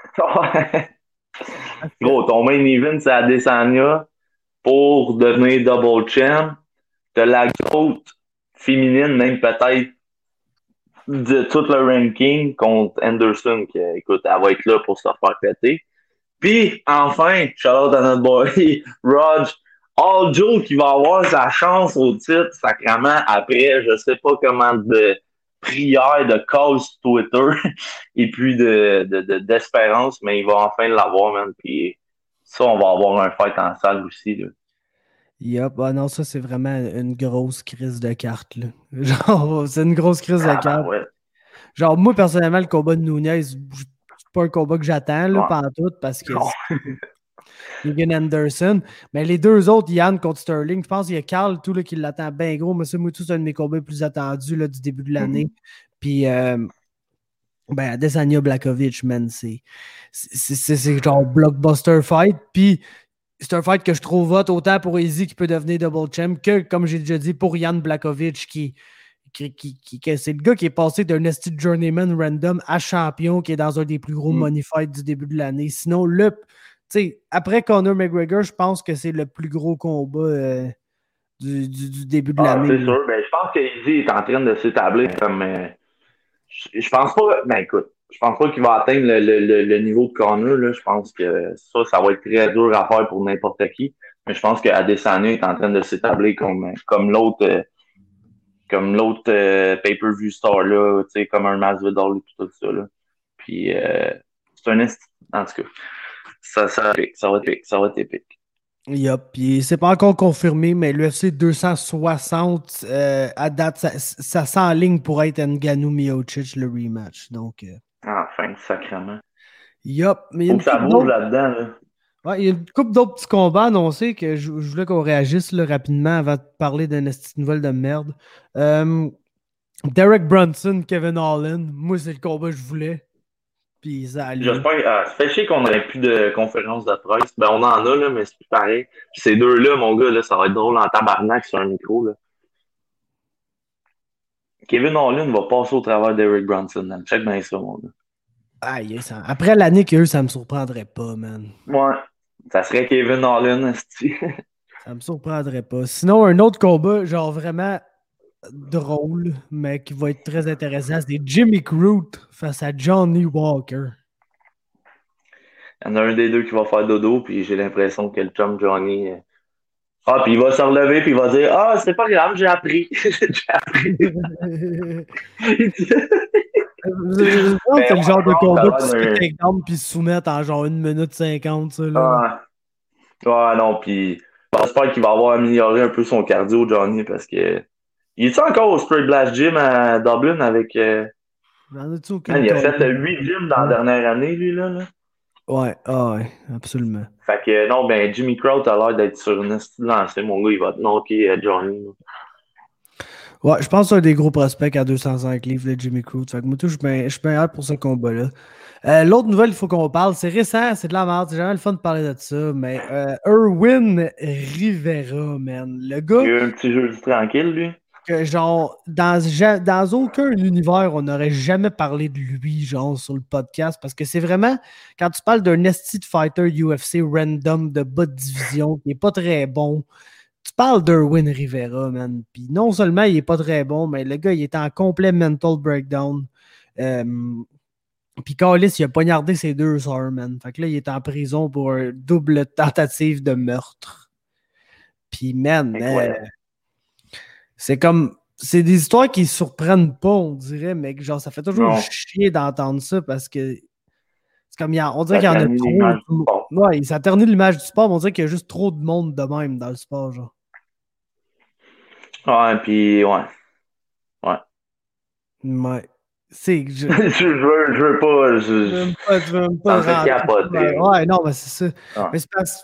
Gros, ton main event, c'est Adesanya pour devenir double champ. T'as la GOAT féminine, même peut-être de tout le ranking contre Anderson, qui, écoute, elle va être là pour se faire péter. Puis, enfin, shout out à notre boy, Rog, All Joe qui va avoir sa chance au titre, sacrément, après, je sais pas comment de prières, de calls sur Twitter, et puis de, de, de, d'espérance, mais il va enfin l'avoir, man. Puis ça, on va avoir un fight en salle aussi, là. Yep. Ah non, ça, c'est vraiment une grosse crise de cartes. Là. Genre, c'est une grosse crise de Ah, cartes. ben ouais. Genre, moi, personnellement, le combat de Nunez, c'est pas un combat que j'attends, là, Ouais. pendant tout, parce que Non. c'est Egan Anderson. Mais les deux autres, Yann contre Sterling, je pense qu'il y a Carl tout, là, qui l'attend bien gros. Mais ça, moi, tout, c'est un de mes combats les plus attendus là, du début de l'année. Mm-hmm. Puis, euh, ben, Adesanya Blakovic, man, c'est, c'est, c'est, c'est genre blockbuster fight. Puis, c'est un fight que je trouve hot autant pour Izzy qui peut devenir double champ que, comme j'ai déjà dit, pour Jan Blachowicz qui, qui, qui, qui, qui c'est le gars qui est passé d'un esti de journeyman random à champion qui est dans un des plus gros mm. money fights du début de l'année. Sinon, le, après Conor McGregor, je pense que c'est le plus gros combat euh, du, du, du début de Ah, l'année. c'est là. sûr. Ben, je pense que Easy est en train de s'établir comme. euh, je, je pense pas. Ben, écoute, je pense pas qu'il va atteindre le, le, le, le niveau de Connor. Là. Je pense que ça, ça va être très dur à faire pour n'importe qui. Mais je pense qu'Adesanya est en train de s'établir comme, comme l'autre. euh, comme l'autre euh, pay-per-view star là, tu sais, comme un Masvidal et tout ça là. Puis euh, c'est un esti- en tout cas, ça, ça, ça va être épique, ça va être épique. Yup, puis c'est pas encore confirmé, mais l'U F C deux cent soixante, euh, à date, ça, ça s'enligne pour être Ngannou Miocic, le rematch. Donc, euh, Enfin, sacrément. yup, mais il y a Faut une que ça couple bouge d'autres là-dedans là. ouais, il y a une couple d'autres petits combats annoncés que je, je voulais qu'on réagisse là, rapidement avant de parler d'une petite nouvelle de merde. Euh, Derek Brunson, Kevin Holland, moi c'est le combat que je voulais. Puis ça a lieu. J'espère, ah, ça fait chier qu'on n'aurait plus de conférences de presse. Ben on en a là, mais c'est plus pareil. Ces deux-là, mon gars, là, ça va être drôle en tabarnak sur un micro là. Kevin Holland va passer au travers d'Eric Bronson. Là. Check bien ça, mon gars. Aïe, ça- après l'année qu'il y a eu, ça me surprendrait pas, man. Ouais. Ça serait Kevin Holland, esti. Ça me surprendrait pas. Sinon, un autre combat, genre vraiment drôle, mais qui va être très intéressant, c'est Jimmy Crute face à Johnny Walker. Il y en a un des deux qui va faire dodo, puis j'ai l'impression que le chum Johnny. euh, Ah, puis il va se relever, puis il va dire ah, c'est pas grave, j'ai appris. j'ai appris. C'est le genre de combat qui se un... fait takedown puis se soumettre en genre une minute cinquante, ça, là. Ah, ah non, puis j'espère qu'il va avoir amélioré un peu son cardio, Johnny, parce que. Il est encore au Straight Blast Gym à Dublin avec. Euh... J'en ai-tu aucune Man, il a idée? fait huit gyms dans la dernière année, lui, là. là. Ouais, ah ouais, absolument. Fait que non, ben Jimmy Crute a l'air d'être sur une style lancée, mon gars, il va te knocker euh, Johnny. Là. Ouais, je pense que c'est un des gros prospects à deux cent cinq livres, le Jimmy Crute. Fait que moi, tout, je suis bien, je suis bien hâte pour ce combat-là. Euh, l'autre nouvelle, il faut qu'on parle. C'est récent, c'est de la merde. C'est jamais le fun de parler de ça. Mais euh, Erwin Rivera, man. Le gars. Il a eu un petit jeu tranquille, lui. Que genre, dans, dans aucun univers, on n'aurait jamais parlé de lui, genre, sur le podcast, parce que c'est vraiment, quand tu parles d'un esti de fighter U F C random de bas de division, qui est pas très bon, tu parles d'Erwin Rivera, man. Puis non seulement il est pas très bon, mais le gars, il est en complet mental breakdown. Euh, Puis Callis, il a poignardé ses deux sœurs, man. Fait que là, il est en prison pour une double tentative de meurtre. Puis, man, euh, c'est comme. C'est des histoires qui surprennent pas, on dirait, mais que genre, ça fait toujours Non. chier d'entendre ça parce que c'est comme, il y a, on dirait Ça qu'il y en a ternit trop. Ouais, ça ternit l'image du sport, mais on dirait qu'il y a juste trop de monde de même dans le sport, genre. Ouais, puis ouais. Ouais. Ouais. C'est que je. je, veux, je veux pas. Je, Je veux même pas. Je veux même pas. Ça me fait capoter. Ouais, non, mais c'est ça. Ah. Mais c'est parce.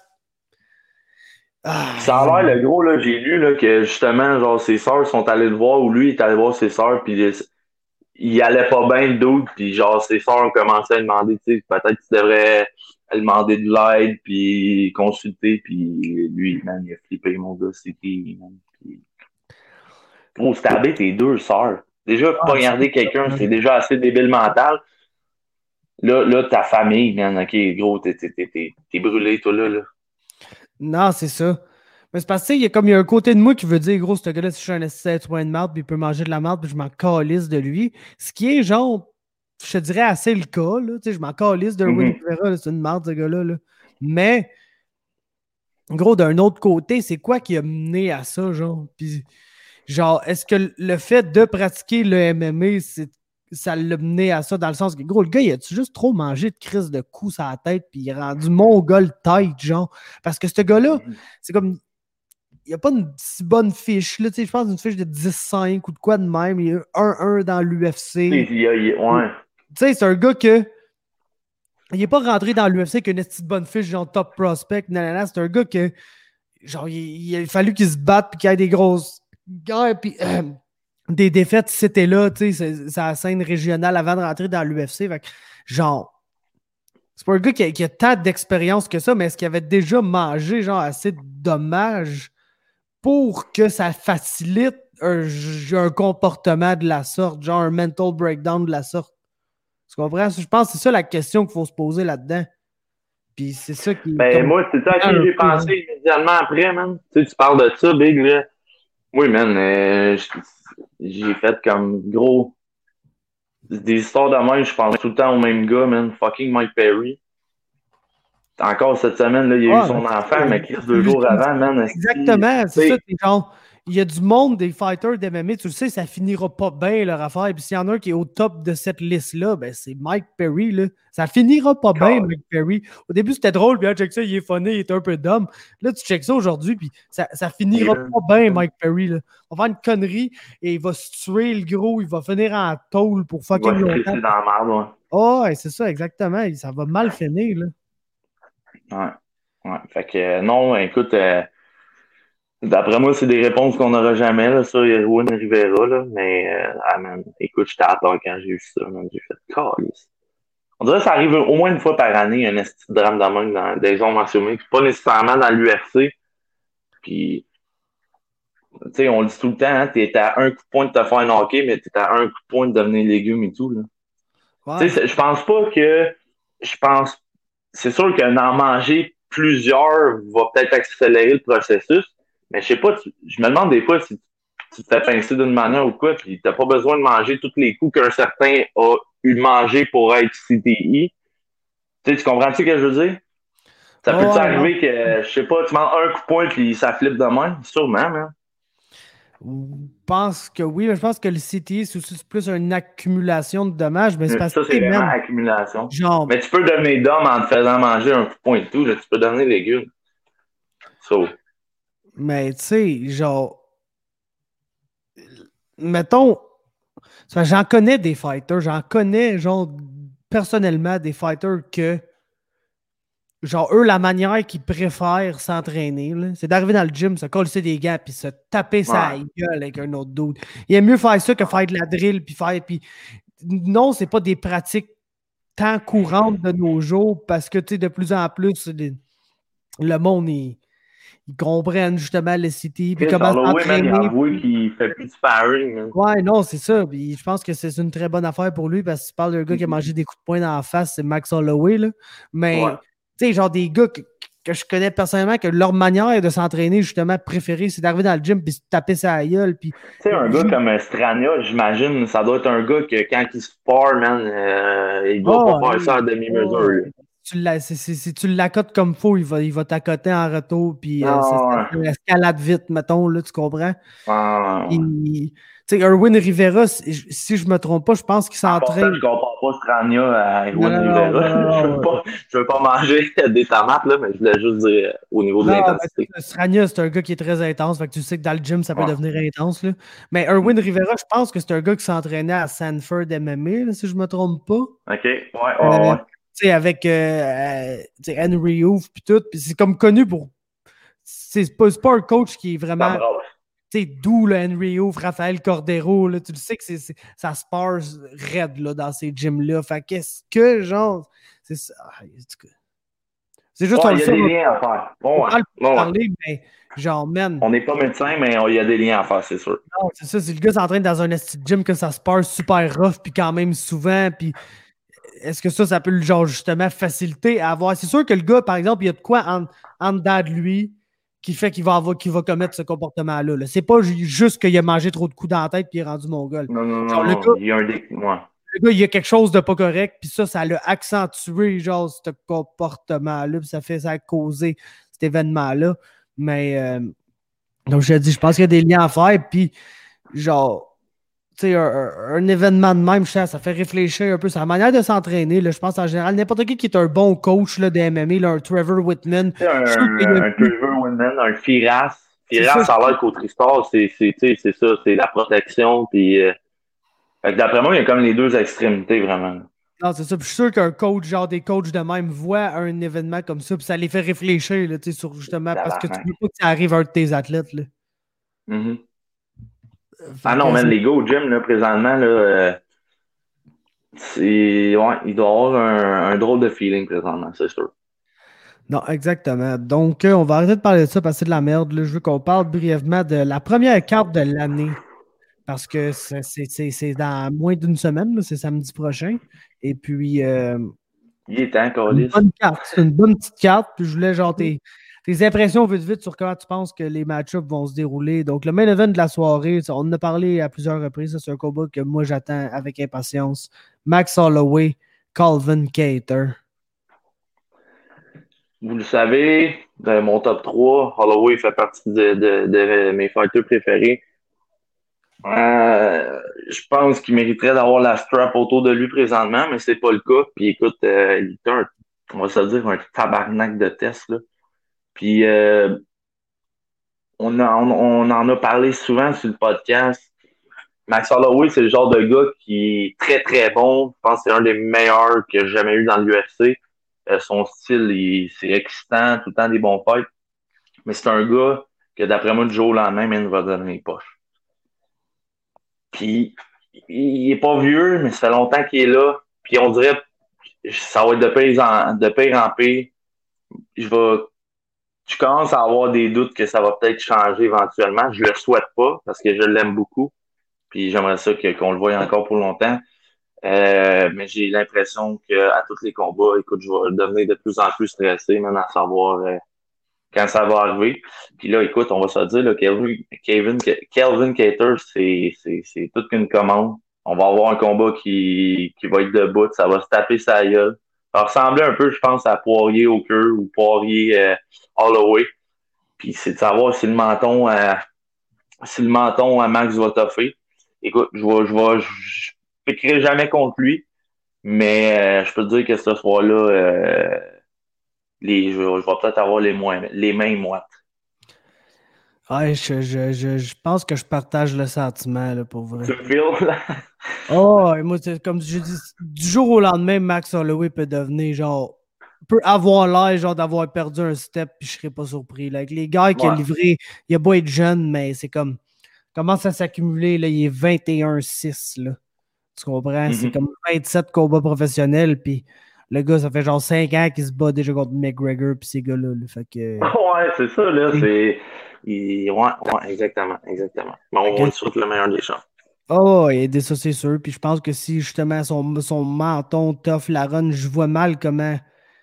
Ah, Ça a l'air, le gros, là, j'ai lu là, que justement, genre, ses sœurs sont allées le voir, ou lui est allé voir ses sœurs, puis il, il allait pas bien le doute, puis genre, ses sœurs ont commencé à demander, tu sais, peut-être qu'il devrait demander de l'aide, puis consulter, puis lui, man, il a flippé, mon gars, c'est qui, man. Puis... Gros, stabber tes deux sœurs. Déjà, Ah, pas regarder quelqu'un, ça. c'est déjà assez débile mental. Là, là, ta famille, man, ok, gros, t'es, t'es, t'es, t'es, t'es brûlé, toi, là, là. Non, c'est ça. Mais c'est parce que, tu sais, il y a comme il y a un côté de moi qui veut dire, gros, ce gars-là, si je suis un esti de marde, puis il peut manger de la marde, puis je m'en calisse de lui. Ce qui est, genre, je te dirais assez le cas, là. Tu sais, je m'en calisse de Erwin Mm-hmm. Rivera, c'est une marde, ce gars-là, là. Mais, gros, d'un autre côté, c'est quoi qui a mené à ça, genre? Puis, genre, est-ce que le fait de pratiquer le M M A, c'est ça l'a mené à ça dans le sens que, gros, le gars, il a-tu juste trop mangé de crise de coups à la tête puis il est rendu mongol tête, genre? Parce que ce gars-là, c'est comme... Il n'y a pas une si bonne fiche, là, tu sais, je pense une fiche de dix cinq ou de quoi de même. Il y a un un dans l'U F C. Il y a, il y a, ouais. Tu sais, c'est un gars que... Il n'est pas rentré dans l'U F C avec une petite bonne fiche, genre top prospect, nanana. C'est un gars que... Genre, il, il a fallu qu'il se batte puis qu'il ait des grosses guerres puis... Euh, des défaites, c'était là, tu sais, c'est la scène régionale avant de rentrer dans l'U F C. Fait que, genre, c'est pas un gars qui a, qui a tant d'expérience que ça, mais est-ce qu'il avait déjà mangé, genre, assez de dommages pour que ça facilite un, un comportement de la sorte, genre un mental breakdown de la sorte? Tu comprends? Je pense que c'est ça la question qu'il faut se poser là-dedans. Puis c'est ça qui... Ben, comme... moi, c'est ça à qui j'ai pensé immédiatement après, man. Tu sais, tu parles de ça, Big, là. Oui, man. Euh, j'ai fait comme gros. Des histoires de même, je pense tout le temps au même gars, man. Fucking Mike Perry. Encore cette semaine, là, il a eu Ah, son ben, enfant, mais Chris, deux lui, jours comme- avant, man. Exactement, c'est ça. T'sais, T'es genre, il y a du monde des fighters d'M M A, tu le sais, ça finira pas bien leur affaire. Puis s'il y en a un qui est au top de cette liste-là, ben c'est Mike Perry. Là. Ça finira pas bien, God. Mike Perry. Au début, c'était drôle, puis ah, check ça, il est funny, il est un peu dumb. Là, tu check ça aujourd'hui, puis ça, ça finira Yeah. pas bien, Mike Perry. Là. On va faire une connerie et il va se tuer, le gros, il va finir en tôle pour Il fucking va se longtemps. crisser dans la merde, ouais. Ah, ouais, c'est ça, exactement. Ça va mal finir, là. Ouais. Ouais. Fait que, euh, non, écoute, euh, d'après moi, c'est des réponses qu'on n'aura jamais, là, ça, Erwin Rivera, là. Mais, euh, ah, man, écoute, j'étais à terre quand j'ai eu ça, man. J'ai fait calice. On dirait que ça arrive au moins une fois par année, un esti de drame de même dans des zones mentionnées. Pas nécessairement dans l'U F C. Puis, tu sais, on le dit tout le temps, hein, t'es à un coup de poing de te faire un hockey, mais t'es à un coup de poing de devenir légume et tout, là. Ouais. Tu sais, je pense pas que, je pense, c'est sûr qu'en manger plusieurs va peut-être accélérer le processus, mais je sais pas, tu- je me demande des fois si tu te fais pincer d'une manière ou quoi, puis t'as pas besoin de manger tous les coups qu'un certain a eu de manger pour être C T I. Tu sais, tu comprends-tu ce que je veux dire? Ça Ouais, peut-tu ouais, arriver que, je sais pas, tu manges un coup de poing puis ça flippe de même? Sûrement, man. Je pense que oui, mais je pense que le C T I, c'est aussi plus une accumulation de dommages, mais c'est parce Ça, que, c'est vraiment man, accumulation. genre, Mais tu peux donner d'homme en te faisant manger un coup de poing et tout, là, tu peux donner légumes. So. mais tu sais, genre, mettons, ça, j'en connais des fighters, j'en connais, genre, personnellement, des fighters que, genre, eux, la manière qu'ils préfèrent s'entraîner, là, c'est d'arriver dans le gym, se coller des gants, puis se taper sa Ouais. gueule avec un autre dude. Il aime mieux faire ça que faire de la drill, puis faire, puis non, c'est pas des pratiques tant courantes de nos jours, parce que, tu sais, de plus en plus, les- le monde, ils, ils comprennent justement le C T I, puis Chris comment Holloway, man, il a s'entraîner. avoué qu'il fait plus de sparring, man. Ouais, non, c'est ça. Puis je pense que c'est une très bonne affaire pour lui parce que tu parles d'un gars qui a Mhm. mangé des coups de poing dans la face, c'est Max Holloway. Là. Mais, Ouais. tu sais, genre des gars que, que je connais personnellement, que leur manière de s'entraîner, justement, préférée, c'est d'arriver dans le gym puis se taper sa gueule. Puis, Tu sais, un gars comme Strania, j'imagine, ça doit être un gars que quand il se part, man, euh, il doit oh, pas faire hey, ça à demi-mesure. oh, là. tu la- si, si- si tu l'accotes comme faut, il va, il va t'accoter en retour. Puis euh, ça, Ah, ça escalade vite, mettons, là, tu comprends? ah, ouais. Puis, tu sais, Erwin Rivera, si, si je me trompe pas, je pense qu'il En passant, s'entraîne. je compare pas Strania à Non, Erwin non, non, Rivera. non, non, je, non, veux pas, je veux pas manger des tomates, là, mais je voulais juste dire euh, au niveau de non, l'intensité. ben, Strania, c'est un gars qui est très intense. Fait que tu sais que dans le gym, ça peut Ouais. devenir intense. Là. Mais Erwin Rivera, je pense que c'est un gars qui s'entraînait à Sanford M M A, là, si je me trompe pas. OK, ouais, ouais, Euh, ouais. tu sais, avec euh, euh, tu sais, Henry Hoof puis tout. Puis c'est comme connu pour. C'est pas, c'est pas un coach qui est Ça vraiment. brasse. Tu sais, d'où le Henry Hoof, Raphaël Cordero. Là, tu le sais que c'est, c'est- ça spare raide là, dans ces gyms-là. Fait qu'est-ce que, genre. C'est ça. Ah, en tout cas. C'est juste Ouais, on il le y a sait. des On liens à faire. Bon, ouais. parle Bon, pour ouais. parler, mais genre, man. On n'est pas médecin, mais il y a des liens à faire, c'est sûr. Non, c'est ça, c'est le gars qui s'entraîne dans un esti de gym que ça se passe super rough, puis quand même souvent, puis est-ce que ça, ça peut le genre justement faciliter à avoir. C'est sûr que le gars, par exemple, il y a de quoi en, en dedans de lui qui fait qu'il va, avoir, qu'il va commettre ce comportement-là. Là. C'est pas ju- juste qu'il a mangé trop de coups dans la tête puis il est rendu mongol. Non, non, Genre, non, le non, gars, il y a un dé... ouais. le gars, il y a quelque chose de pas correct, puis ça, ça l'a accentué, genre, ce comportement-là, puis ça fait, ça a causé cet événement-là. Mais, euh, donc, je te dis, je pense qu'il y a des liens à faire, puis, genre, tu sais, un, un- un événement de même, je sais, ça fait réfléchir un peu sur la manière de s'entraîner. Là, je pense en général, n'importe qui qui est un bon coach là, de M M A, là, un Trevor Whitman. Tu sais, un, je suis sûr qu'il y a un plus- Trevor Winman, un Firas. C'est Firas, ça, ça a l'air qu'au Tristar, c'est c'est- tu sais, c'est ça, c'est la protection. Puis, euh, fait que d'après moi, il y a comme les deux extrémités, vraiment. non, c'est ça. Puis je suis sûr qu'un coach, genre des coachs de même, voit un événement comme ça, puis ça les fait réfléchir, là, tu sais, sur justement, parce que tu Tabarnak. veux pas que ça arrive à un de tes athlètes. Là. Mhm. Fait Ah que non, man, c'est- les gars au gym, là, présentement, là, euh, c'est. Ouais, il doit y avoir un, un drôle de feeling présentement, c'est sûr. Non, exactement. Donc, euh, on va arrêter de parler de ça parce que c'est de la merde. Là. Je veux qu'on parle brièvement de la première carte de l'année. Parce que c'est, c'est- c'est- c'est dans moins d'une semaine, là, c'est samedi prochain. Et puis, euh, Il est temps, une Calis. bonne carte. C'est une bonne petite carte. Puis je voulais genre tes, tes impressions vite vite sur comment tu penses que les match-ups vont se dérouler. Donc, le main event de la soirée, on en a parlé à plusieurs reprises. C'est un combat que moi, j'attends avec impatience. Max Holloway, Calvin Kattar. Vous le savez, dans mon top trois, Holloway fait partie de, de, de mes fighters préférés. Euh, je pense qu'il mériterait d'avoir la strap autour de lui présentement, mais c'est pas le cas. Puis écoute, euh, il est un, on va se dire, un tabarnak de test, là. Puis euh, on, a, on, on en a parlé souvent sur le podcast. Max Holloway, c'est le genre de gars qui est très, très bon. Je pense que c'est un des meilleurs que j'ai jamais eu dans l'U F C. Euh, son style, il, c'est excitant, tout le temps des bons fights. Mais c'est un gars que, d'après moi, du jour au lendemain, il va donner les poches. Puis, il est pas vieux, mais ça fait longtemps qu'il est là. Puis, on dirait ça va être de pire en, de pire, en pire. Je vais, je commence à avoir des doutes que ça va peut-être changer éventuellement. Je le souhaite pas parce que je l'aime beaucoup. Puis, j'aimerais ça que, qu'on le voie encore pour longtemps. Euh, mais j'ai l'impression qu'à tous les combats, écoute, je vais devenir de plus en plus stressé, même à savoir euh, quand ça va arriver. Puis là, écoute, on va se dire, là, Calvin, Calvin, Calvin Kattar, c'est, c'est, c'est toute qu'une commande. On va avoir un combat qui, qui va être debout, ça va se taper sa gueule. Ça va ressembler un peu, je pense, à Poirier au cœur ou Poirier euh, Holloway. Puis c'est de savoir si le menton à, si le menton à Max va toffer. Écoute, je vais, je vais, je piquerai jamais contre lui, mais euh, je peux te dire que ce soir-là, euh, les, je, je vais peut-être avoir les, moins, les mains moites. Ouais, je, je, je, je pense que je partage le sentiment, là, pour vrai. Tu le feels, là? Oh, et moi, c'est comme je dis, du jour au lendemain, Max Holloway peut devenir genre, peut avoir l'air genre d'avoir perdu un step, puis je serais pas surpris. Là. Avec les gars qui Ouais. ont livré, il a beau être jeune, mais c'est comme, commence à s'accumuler, là, il est vingt et un six, là. Tu comprends? Mm-hmm. C'est comme vingt-sept combats professionnels, puis le gars, ça fait genre cinq ans qu'il se bat déjà contre McGregor, puis ces gars-là. Là, fait que... Ouais, c'est ça, là. C'est... Il... Ouais, ouais, exactement, exactement. Mais on va souhaiter le meilleur des chances. Oh, et ça, c'est sûr. Puis je pense que si justement son, son menton tough la run, je vois mal comment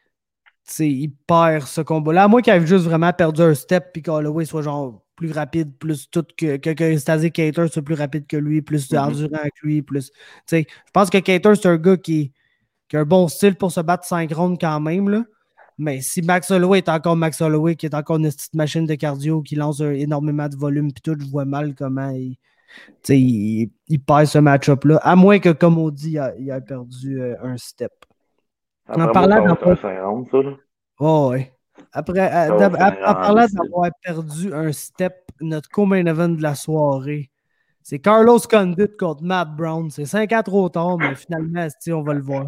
il perd ce combat-là. À moins qu'il ait juste vraiment perdu un step, puis qu'Holloway soit genre plus rapide, plus tout que, que, que Stasi Kattar soit plus rapide que lui, plus mm-hmm. endurant que lui, plus. Je pense que Kattar, c'est un gars qui, qui a un bon style pour se battre cinq rounds quand même, là. Mais si Max Holloway est encore Max Holloway, qui est encore une petite machine de cardio, qui lance un, énormément de volume, puis tout, je vois mal comment il, il, il perd ce match-up-là. À moins que, comme on dit, il a, il a perdu euh, un step. Après, en parlant d'avoir... cinq rounds, ça, là. Oh, ouais. Après, à, à, à, en parlant d'avoir perdu un step, notre co-main event de la soirée, c'est Carlos Condit contre Matt Brown. C'est cinq ans trop tard, mais finalement, on va le voir.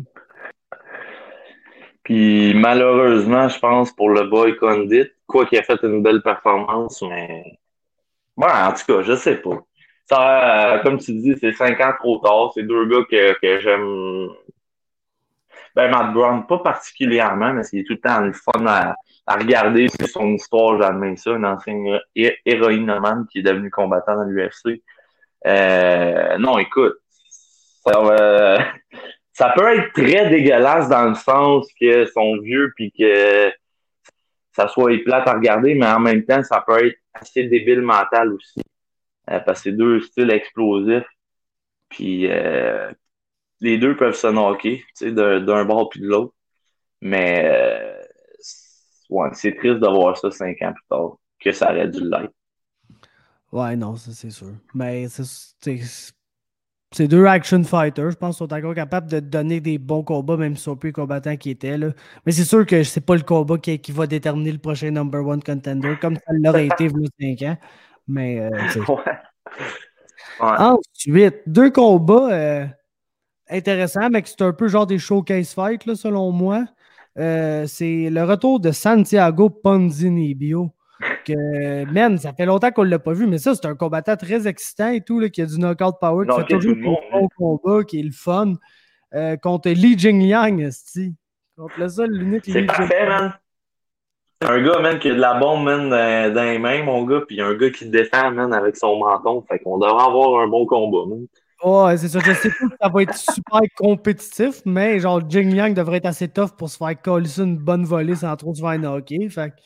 Puis malheureusement, je pense pour le boy Condit, quoi qu'il a fait une belle performance, mais bon, en tout cas, je sais pas. Ça, euh, comme tu dis, c'est cinq ans trop tard. C'est deux gars que, que j'aime. Ben, Matt Brown, pas particulièrement, mais c'est tout le temps le fun à, à regarder. C'est son histoire, j'admets ça. Une ancienne hé- héroïnomane qui est devenue combattant dans l'U F C. Euh, non, écoute, ça va... Ça peut être très dégueulasse dans le sens que sont vieux puis que ça soit plate à regarder, mais en même temps, ça peut être assez débile mental aussi. Euh, parce que c'est deux styles explosifs. Puis euh, les deux peuvent se knocker, tu sais, d'un, d'un bord puis de l'autre. Mais euh, ouais, c'est triste de voir ça cinq ans plus tard, que ça aurait dû l'être. Ouais, non, ça c'est sûr. Mais c'est, c'est, c'est deux action fighters, je pense, sont encore capables de donner des bons combats, même si sont plus combattants qu'ils étaient. Là. Mais c'est sûr que c'est pas le combat qui, qui va déterminer le prochain number one contender, comme ça l'aurait été il y a cinq ans. Mais euh, c'est... Ouais. Ouais. Ensuite, deux combats euh, intéressants, mais que c'est un peu genre des showcase fights, là, selon moi. Euh, c'est le retour de Santiago Ponzinibbio. Que, man, ça fait longtemps qu'on ne l'a pas vu, mais ça, c'est un combattant très excitant et tout, là, qui a du knockout power, qui fait toujours un bon combat, qui est le fun, euh, contre Li Jingliang, c'ti. Contre le seul, l'unique C'est Li parfait, man. Un gars, man, qui a de la bombe, man, dans, dans les mains, mon gars, puis un gars qui défend, man, avec son menton. Fait qu'on devrait avoir un bon combat, man. Ouais, c'est ça. Je sais pas si ça va être super compétitif, mais genre, Jingliang devrait être assez tough pour se faire coller une bonne volée sans trop se faire knocker. Fait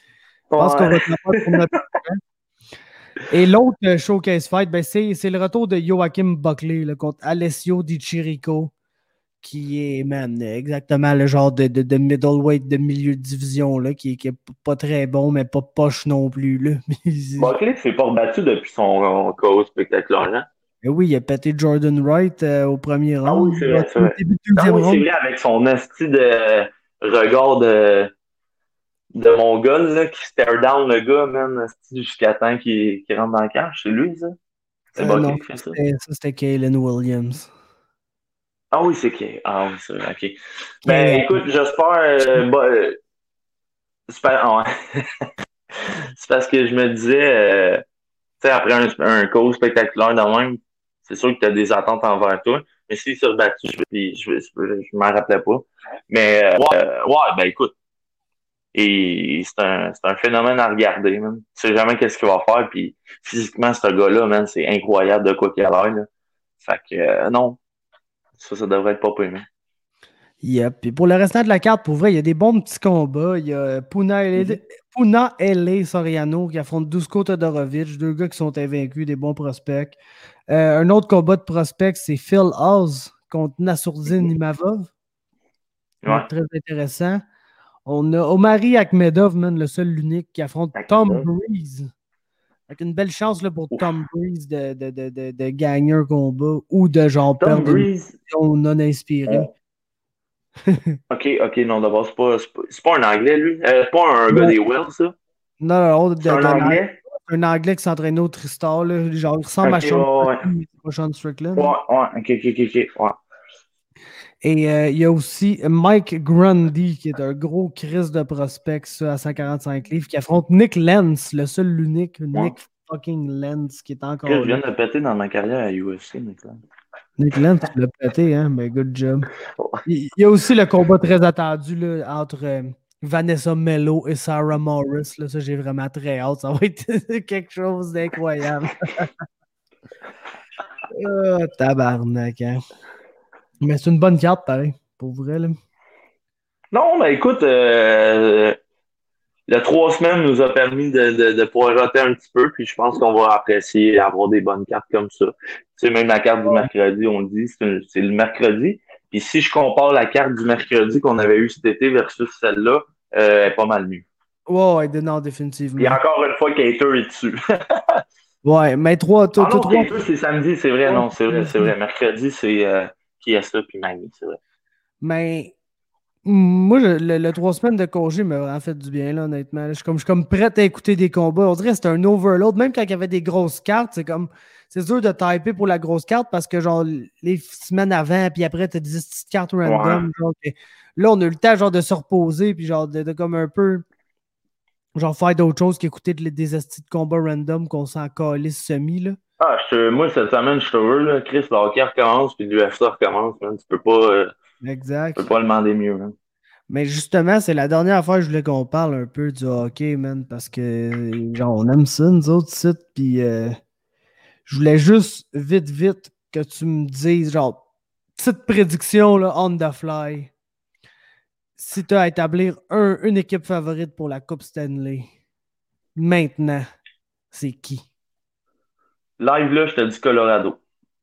pense Ouais. qu'on va te la faire pour notre temps. Et l'autre euh, showcase fight, ben, c'est, c'est le retour de Joachim Buckley là, contre Alessio Di Chirico, qui est, man, exactement le genre de, de, de middleweight de milieu de division, là, qui, qui est pas très bon, mais pas poche non plus. Là. Buckley s'est pas rebattu depuis son K O spectaculaire, hein? Et oui, il a pété Jordan Wright euh, au premier Ah oui, round. c'est vrai, c'est Au vrai. début du Ah deuxième oui, c'est round. vrai, avec son esti de regard de, de Mongol, là, qui stare down le gars, man, esti, jusqu'à temps qu'il qu'il rentre dans le cage. C'est lui, ça? C'est Euh, non, Buckley qui fait ça? c'était, ça, c'était Kalen Williams. Ah oui, c'est qui? Ah oui, c'est vrai, ok. Qui, Ben, écoute, j'espère... Euh, bah, euh, c'est pas- ah ouais. C'est parce que je me disais, euh, tu sais, après un, un coach spectaculaire de même, c'est sûr que tu as des attentes envers toi. Mais s'il s'est rebattu, je, puis je, je, je, je m'en rappelais pas. Mais euh, ouais, euh, ouais, ben écoute, et c'est un, c'est un phénomène à regarder, man. Tu sais jamais qu'est-ce qu'il va faire, puis physiquement, ce gars-là, man, c'est incroyable de quoi qu'il a l'air, là. Fait que, euh, non, ça, ça devrait être pas payé. Yep. Puis pour le restant de la carte, pour vrai, il y a des bons petits combats. Il y a Puna L A, Mm-hmm. Puna L A Soriano qui affronte Dusko Todorovic, deux gars qui sont invaincus, des bons prospects. Euh, un autre combat de prospects, c'est Phil Oz contre Nassourdine Mm-hmm. Imavov. Ça va Ouais. être très intéressant. On a Omari Akhmedov, man, le seul, l'unique, qui affronte Tom Akhmedov. Breeze. Avec une belle chance là, pour Ouf. Tom Breeze de, de, de, de, de gagner un combat ou de genre Tom perdre une Breeze. décision non inspirée. On... Ok, ok, non, d'abord, c'est pas, c'est pas, c'est pas un anglais, lui. Euh, c'est pas un gars Ouais. des Wells, ça. Non, non, non, C'est de, un de, anglais. un anglais qui s'entraînait au Tristar, là, genre, il ressemble Ok, à ouais, Sean ouais. Strickland, mais c'est pas Sean Strickland. Ouais, ouais, ok, ok, ok, ok. Ouais. Et euh, il y a aussi Mike Grundy, qui est un gros Chris de prospect, ça, à cent quarante-cinq livres, qui affronte Nick Lenz, le seul, l'unique, Ouais. Nick fucking Lenz, qui est Que encore je là. viens de péter dans ma carrière à U F C, Nicolas. Nick Lenz, tu l'as pété, hein, mais good job. Ouais. Il il y a aussi le combat très attendu là, entre euh, Vanessa Mello et Sarah Morris. Là, ça, j'ai vraiment très hâte. Ça va être quelque chose d'incroyable. Oh, tabarnak, hein. Mais c'est une bonne carte, pareil, pour vrai. Là. Non, mais écoute, euh, le trois semaines nous a permis de, de, de poireauter un petit peu, puis je pense qu'on va apprécier avoir des bonnes cartes comme ça. Tu sais, même la carte du mercredi, on dit, c'est, un- c'est le mercredi. Puis si je compare la carte du mercredi qu'on avait eue cet été versus celle-là, euh, elle est pas mal mieux. Ouais, ouais, non, Puis définitivement. encore une fois, Cater est dessus. Ouais, mais trois, toi, Ah toi, non, trois. Cater, c'est samedi, c'est vrai, Ouais, non, c'est vrai, c'est samedi. vrai. Mercredi, c'est euh, qui est ça, puis Magny, c'est vrai. Mais moi, je- le, le trois semaines de congé m'a vraiment fait du bien, là, honnêtement. Je suis comme, je suis comme prêt à écouter des combats. On dirait que c'était un overload. Même quand il y avait des grosses cartes, c'est comme. C'est dur de typer pour la grosse carte parce que, genre, les semaines avant, puis après, t'as des petites cartes random. Ouais. Genre, que- là, on a eu le temps, genre, de se reposer, puis, genre, de, de comme un peu. Genre, faire d'autres choses qu'écouter de- des astuces de combats random qu'on s'en calisse semi, là. Ah, je te- moi, cette semaine, je suis heureux, là. Chris, le hockey recommence, puis l'U F C recommence, man. Tu peux pas, euh, tu Exact. peux pas demander mieux, man. Mais justement, c'est la dernière fois que je voulais qu'on parle un peu du hockey, man, parce que, genre, on aime ça, nous autres, sites, puis euh, je voulais juste, vite, vite, que tu me dises, genre, petite prédiction, là, on the fly. Si tu as à établir un, une équipe favorite pour la Coupe Stanley, maintenant, c'est qui? Live, là, je te dis Colorado.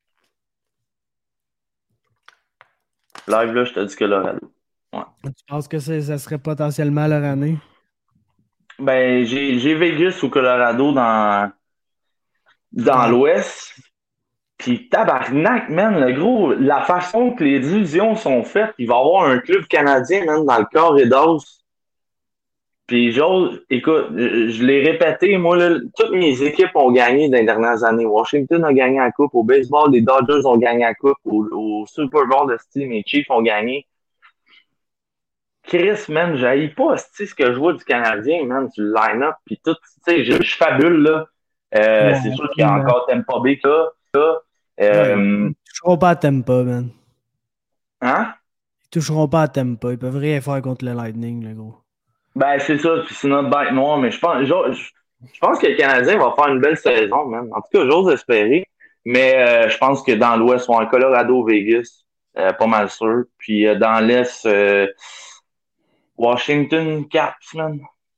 Live, là, je te dis Colorado. Ouais. Tu penses que c'est- ça serait potentiellement leur année? Ben, j'ai, j'ai Vegas ou Colorado dans, dans Ouais. l'Ouest. Puis tabarnak, man, le gros, la façon que les divisions sont faites, il va y avoir un club canadien, man, dans le corridor. Puis j'ose, écoute, je, je l'ai répété, moi, là, toutes mes équipes ont gagné dans les dernières années. Washington a gagné la Coupe, au baseball, les Dodgers ont gagné la Coupe, au, au Super Bowl de style, les Chiefs ont gagné. Chris, man, j'haïs pas sti, ce que je vois du Canadien, man, du line-up, puis tout, tu sais, je, je fabule, là. Euh, Ouais, c'est sûr qu'il y a absolument. encore Tampa Bay, là. là. Ouais, Euh, ils toucheront pas à Tampa, man. hein? Ils toucheront pas à Tampa. Ils peuvent rien faire contre le Lightning, le gros. Ben, c'est ça, puis c'est notre bête noire, mais je pense, je, je pense que le Canadien va faire une belle saison, man. En tout cas, j'ose espérer, mais euh, je pense que dans l'Ouest, on a Colorado, Vegas, euh, pas mal sûr, puis euh, dans l'Est, euh, Washington, Caps, man.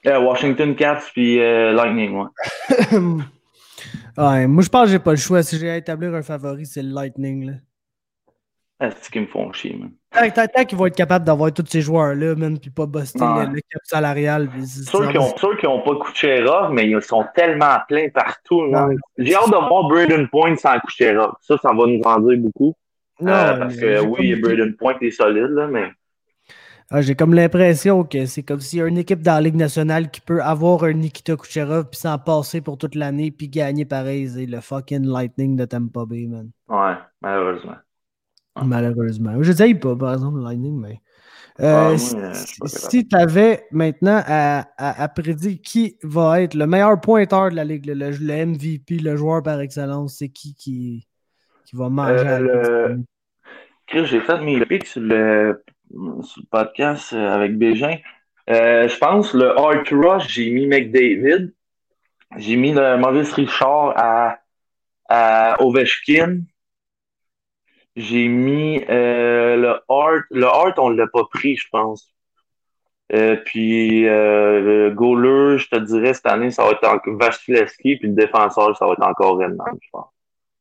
Euh, Washington Caps puis euh, Lightning, ouais. Ouais, moi, je pense que j'ai pas le choix. Si j'ai à établir un favori, c'est le Lightning. Là. Ah, c'est ce qui me font chier, man. Tant, tant, tant qu'ils vont être capables d'avoir tous ces joueurs-là, man, puis pas buster Ouais. le, le cap salarial. Puis Ceux qui ont, ceux qui ont pas Kucherov, mais ils sont tellement pleins partout. Man. J'ai hâte de voir Braden Point sans Kucherov. Ça, ça va nous en dire beaucoup. Non, euh, parce que oui, comme... Braden Point est solide, là, mais. Ah, j'ai comme l'impression que c'est comme s'il y a une équipe dans la Ligue nationale qui peut avoir un Nikita Kucherov puis s'en passer pour toute l'année puis gagner pareil. C'est le fucking Lightning de Tampa Bay, man. Ouais, malheureusement. Ouais. Malheureusement. Je disais pas, par exemple, le Lightning, mais. Ah, Euh, moi, si euh, si tu avais maintenant à, à, à prédire qui va être le meilleur pointeur de la Ligue, le, le, le M V P, le joueur par excellence, c'est qui qui, qui va manger euh, à la le... Chris, j'ai fait mes pics sur le, sur le podcast avec Bégin. Euh, je pense le Hard Rush, j'ai mis McDavid. J'ai mis le Maurice Richard à, à Ovechkin. J'ai mis euh, le Hart. Le Hart, on l'a pas pris, je pense. Euh, puis euh, le goaler, je te dirais, cette année, ça va être encore Vasilevski, puis le défenseur, ça va être encore Redman, je pense.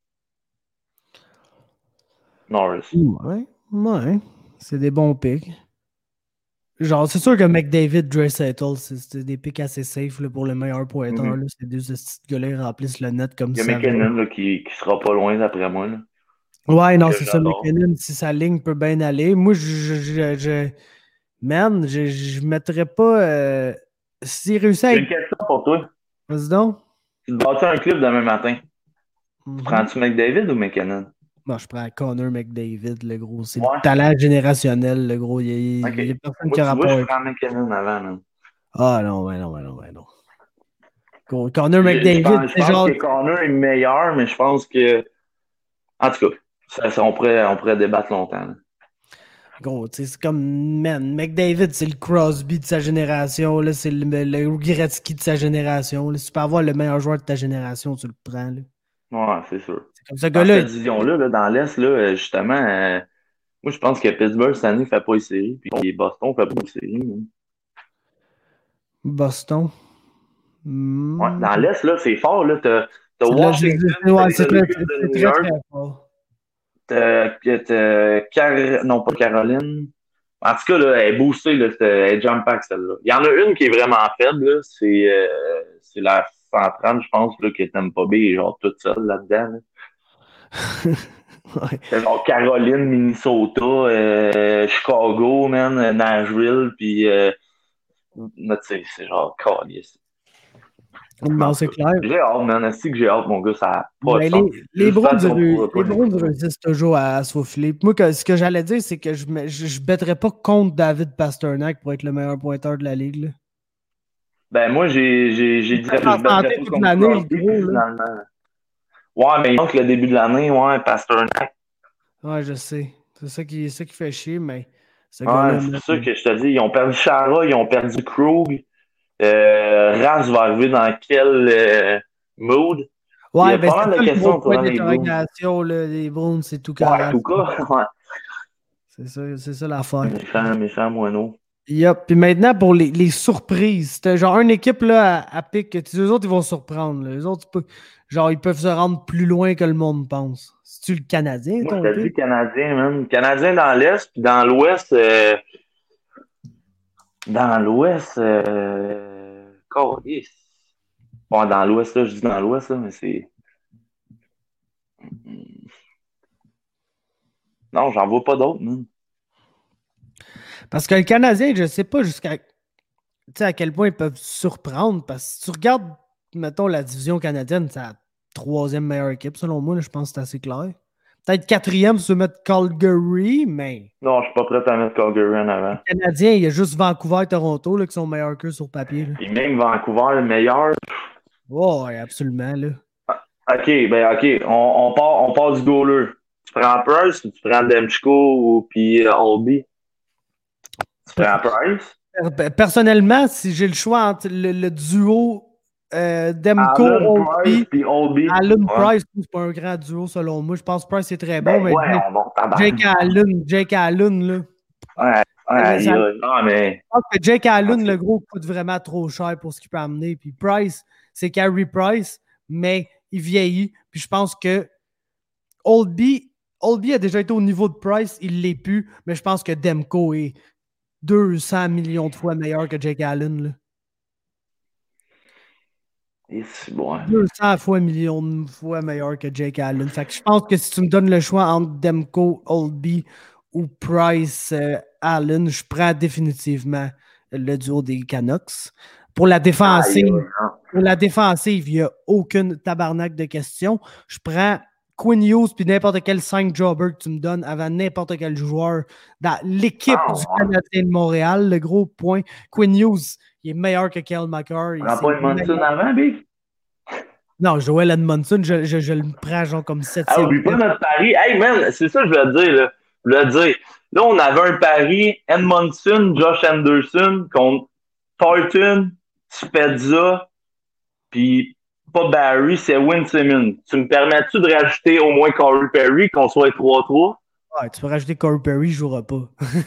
Norris. Ouais, ouais. C'est des bons picks. Genre, c'est sûr que McDavid, Draisaitl, c'est des picks assez safe là, pour le meilleur pointeur. Mm-hmm. Ces deux petits gars-là remplissent le net comme ça. Il y a McKinnon là, qui, qui sera pas loin d'après moi. Là. Ouais, non, c'est ça, McKinnon, si sa ligne peut bien aller. Moi, je... je, je man, je, je mettrais pas... Euh, s'il réussit à... J'ai une question pour toi. Vas-y donc. Tu te bâtis un club demain matin. Mm-hmm. Tu prends-tu McDavid ou McKinnon? Moi, je prends Connor McDavid, le gros. C'est ouais. le talent générationnel, le gros. Il y a, okay. il y a personne moi, qui a rapport. Vois, je prends McKinnon avant, man. Ah non, ouais, non, ouais, non, ouais, non. Connor McDavid, c'est genre... Je pense que Connor est meilleur, mais je pense que... En tout cas, ça, ça, on, pourrait, on pourrait débattre longtemps. Là. Gros, c'est comme, man, McDavid, c'est le Crosby de sa génération, là, c'est le, le Gretzky de sa génération. Là. Si tu peux avoir le meilleur joueur de ta génération, tu le prends. Là. Ouais, c'est sûr. C'est comme ce gars-là. Cette division-là, là, dans l'Est, là, justement, euh, moi, je pense que Pittsburgh, cette année, ne fait pas les séries, puis Boston ne fait pas les séries. Hein. Boston? Mm. Ouais, dans l'Est, là, c'est fort. Là, t'as, t'as Washington, là, ouais, c'est très, très, très, très fort. T'as, t'as Car... non, pas Caroline. En tout cas, là, elle est boostée, là, elle est jump pack, celle-là. Il y en a une qui est vraiment faible, là, c'est, euh, c'est la centrale, je pense, là, qui est Tampa Bay, genre toute seule là-dedans. Là. Ouais. C'est genre Caroline, Minnesota, euh, Chicago, man, Nashville, puis euh, c'est, c'est genre calice. Non, c'est clair. J'ai hâte, man. Est-ce que j'ai hâte, mon gars, ça a pas mais de sens. Les, les Browns réussissent toujours à souffler. Moi, que, ce que j'allais dire, c'est que je ne je, je bêterais pas contre David Pastrnak pour être le meilleur pointeur de la ligue. Là. Ben, moi, j'ai, j'ai, j'ai dit que je bêterais pas contre l'année, finalement. Ouais, mais il manque le début de l'année, ouais, Pastrnak. Ouais, je sais. C'est ça qui, ça qui fait chier, mais... Ce ouais, c'est pour ça que je te dis, ils ont perdu Chara, ils ont perdu Krug. Euh, Ras va arriver dans quel euh, mood? Ouais, il y a ben pas mal de questions pour les Browns. Les Browns, c'est tout cas. Ouais, tout cas, ouais. C'est ça, c'est ça l'affaire. Méchant, méchant moineau. Yep. Puis maintenant, pour les, les surprises, c'était genre une équipe là, à, à pic, eux autres, ils vont surprendre. Là. Les autres, genre, ils peuvent se rendre plus loin que le monde pense. C'est-tu le Canadien, ton Moi, je te dis Canadien, même. Canadien dans l'Est, puis dans l'Ouest... Euh... Dans l'Ouest, euh... oh, yes. Bon, dans l'Ouest, là, je dis dans l'Ouest, là, mais c'est... Non, j'en vois pas d'autres, non. Parce que le Canadien, je sais pas jusqu'à à quel point ils peuvent surprendre, parce que si tu regardes, mettons, la division canadienne, c'est la troisième meilleure équipe, selon moi, là, je pense que c'est assez clair. Peut-être quatrième si tu veux mettre Calgary, mais... Non, je suis pas prêt à mettre Calgary en avant. Le Canadien, il y a juste Vancouver et Toronto là, qui sont meilleurs qu'eux sur papier. Là. Et même Vancouver, le meilleur. Oh, ouais, absolument. Là. OK, ben OK. On, on, part, on part du goaler. Tu prends Price ou tu prends Demchko ou puis uh, Holby? Tu prends Price? Personnellement, si j'ai le choix entre le, le duo Euh, Demko, Holby, Allen Price, c'est pas un grand duo selon moi. Je pense que Price est très bon, ben mais ouais, Jake, Jake Allen, Jake Allen, là. Ouais. Ah, ça, ah, mais... Je pense que Jake Allen, le gros, coûte vraiment trop cher pour ce qu'il peut amener. Puis Price, c'est Carey Price, mais il vieillit. Puis je pense que Oldby, Oldby a déjà été au niveau de Price, il ne l'est plus, mais je pense que Demko est deux cents millions de fois meilleur que Jake Allen. Là. Et c'est bon. deux cents fois millions de fois meilleur que Jake Allen. Fait que je pense que si tu me donnes le choix entre Demko, Oldby ou Price, euh, Allen, je prends définitivement le duo des Canucks. Pour la défensive, ah, pour la défensive, il n'y a aucune tabarnak de questions. Je prends Quinn Hughes puis n'importe quel cinq jobber que tu me donnes avant n'importe quel joueur dans l'équipe ah, du Canadien de Montréal. Le gros point, Quinn Hughes, il est meilleur que Kyle McCarr. On n'a pas Edmondson avant, Big? Non, Joel Edmondson, je, je, je le prends genre comme septième. Ah, oublie pas notre pari. Hey, man, c'est ça que je veux te dire, là. Je veux te dire. Là, on avait un pari Edmondson, Josh Anderson contre Thornton, Spezza, puis pas Barry, c'est Wayne Simmons. Tu me permets-tu de rajouter au moins Corey Perry, qu'on soit trois trois? Ouais, tu peux rajouter Corey Perry, je jouerai pas.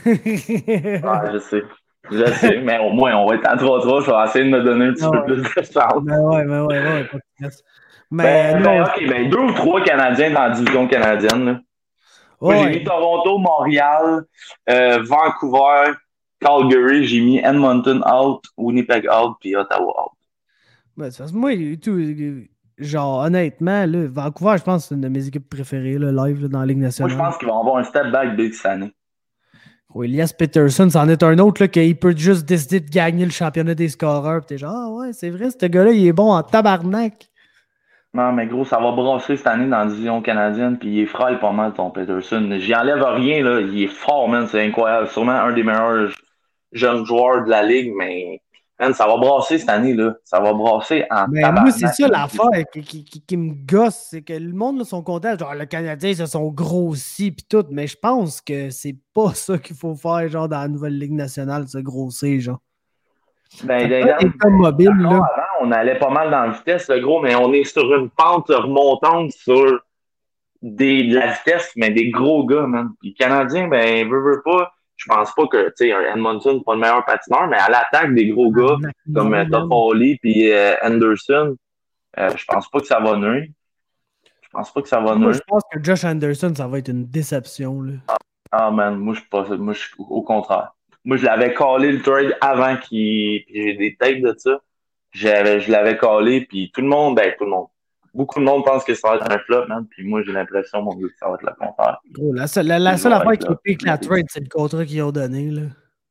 Ah, je sais. Je sais, mais au moins, on va être en trois trois. Je vais essayer de me donner un petit ouais. peu plus de chance. Ben ouais, ben ouais, ouais. Pas de mais ben, non, ben, OK, ben deux ou trois Canadiens dans la division canadienne. Là. Ouais. Moi, j'ai mis Toronto, Montréal, euh, Vancouver, Calgary. J'ai mis Edmonton out, Winnipeg out, puis Ottawa out. Ben, de toute façon, moi, tout, genre, honnêtement, là, Vancouver, je pense que c'est une de mes équipes préférées, là, live, là, dans la Ligue nationale. Moi, je pense qu'ils vont avoir un step back big cette année. Oui, Elias Pettersson, c'en est un autre, là, qu'il peut juste décider de gagner le championnat des scoreurs. Puis t'es genre, ah ouais, c'est vrai, ce gars-là, il est bon en tabarnak. Non, mais gros, ça va brasser cette année dans la division canadienne, puis il est frêle pas mal, ton Pettersson. J'y enlève rien, là. Il est fort, man, c'est incroyable. Sûrement un des meilleurs jeunes joueurs de la Ligue, mais man, ça va brasser cette année, là. Ça va brasser en mais tabarnak. Moi, c'est ça l'affaire qui, qui, qui, qui me gosse, c'est que le monde, là, sont contents. Genre, le Canadien, ils se sont grossis, puis tout, mais je pense que c'est pas ça qu'il faut faire, genre, dans la nouvelle Ligue nationale, se grossir, genre. Ben, d'ailleurs, mobile, là. Avant, on allait pas mal dans la vitesse, le gros, mais on est sur une pente remontante sur des, de la vitesse, mais des gros gars, man. Puis le Canadien, ben, veut, veut pas. Je pense pas que, tu sais, Edmondson n'est pas le meilleur patineur, mais à l'attaque, des gros gars ah, comme euh, Toffoli puis euh, Anderson, euh, je pense pas que ça va nuire. Je pense pas que ça va nuire. Moi, je pense que Josh Anderson, ça va être une déception, là. Ah, ah man, moi, je suis pas, moi, je suis au contraire. Moi, je l'avais callé le trade avant qu'il. Puis j'ai des tapes de ça. J'avais, je l'avais callé, puis tout le monde, ben tout le monde. Beaucoup de monde pense que ça va être un flop, man. Puis moi, j'ai l'impression, mon Dieu, que ça va être le contraire. Oh, la seule, la, la seule affaire qui pique la trade, c'est le contrat qu'ils ont donné, là.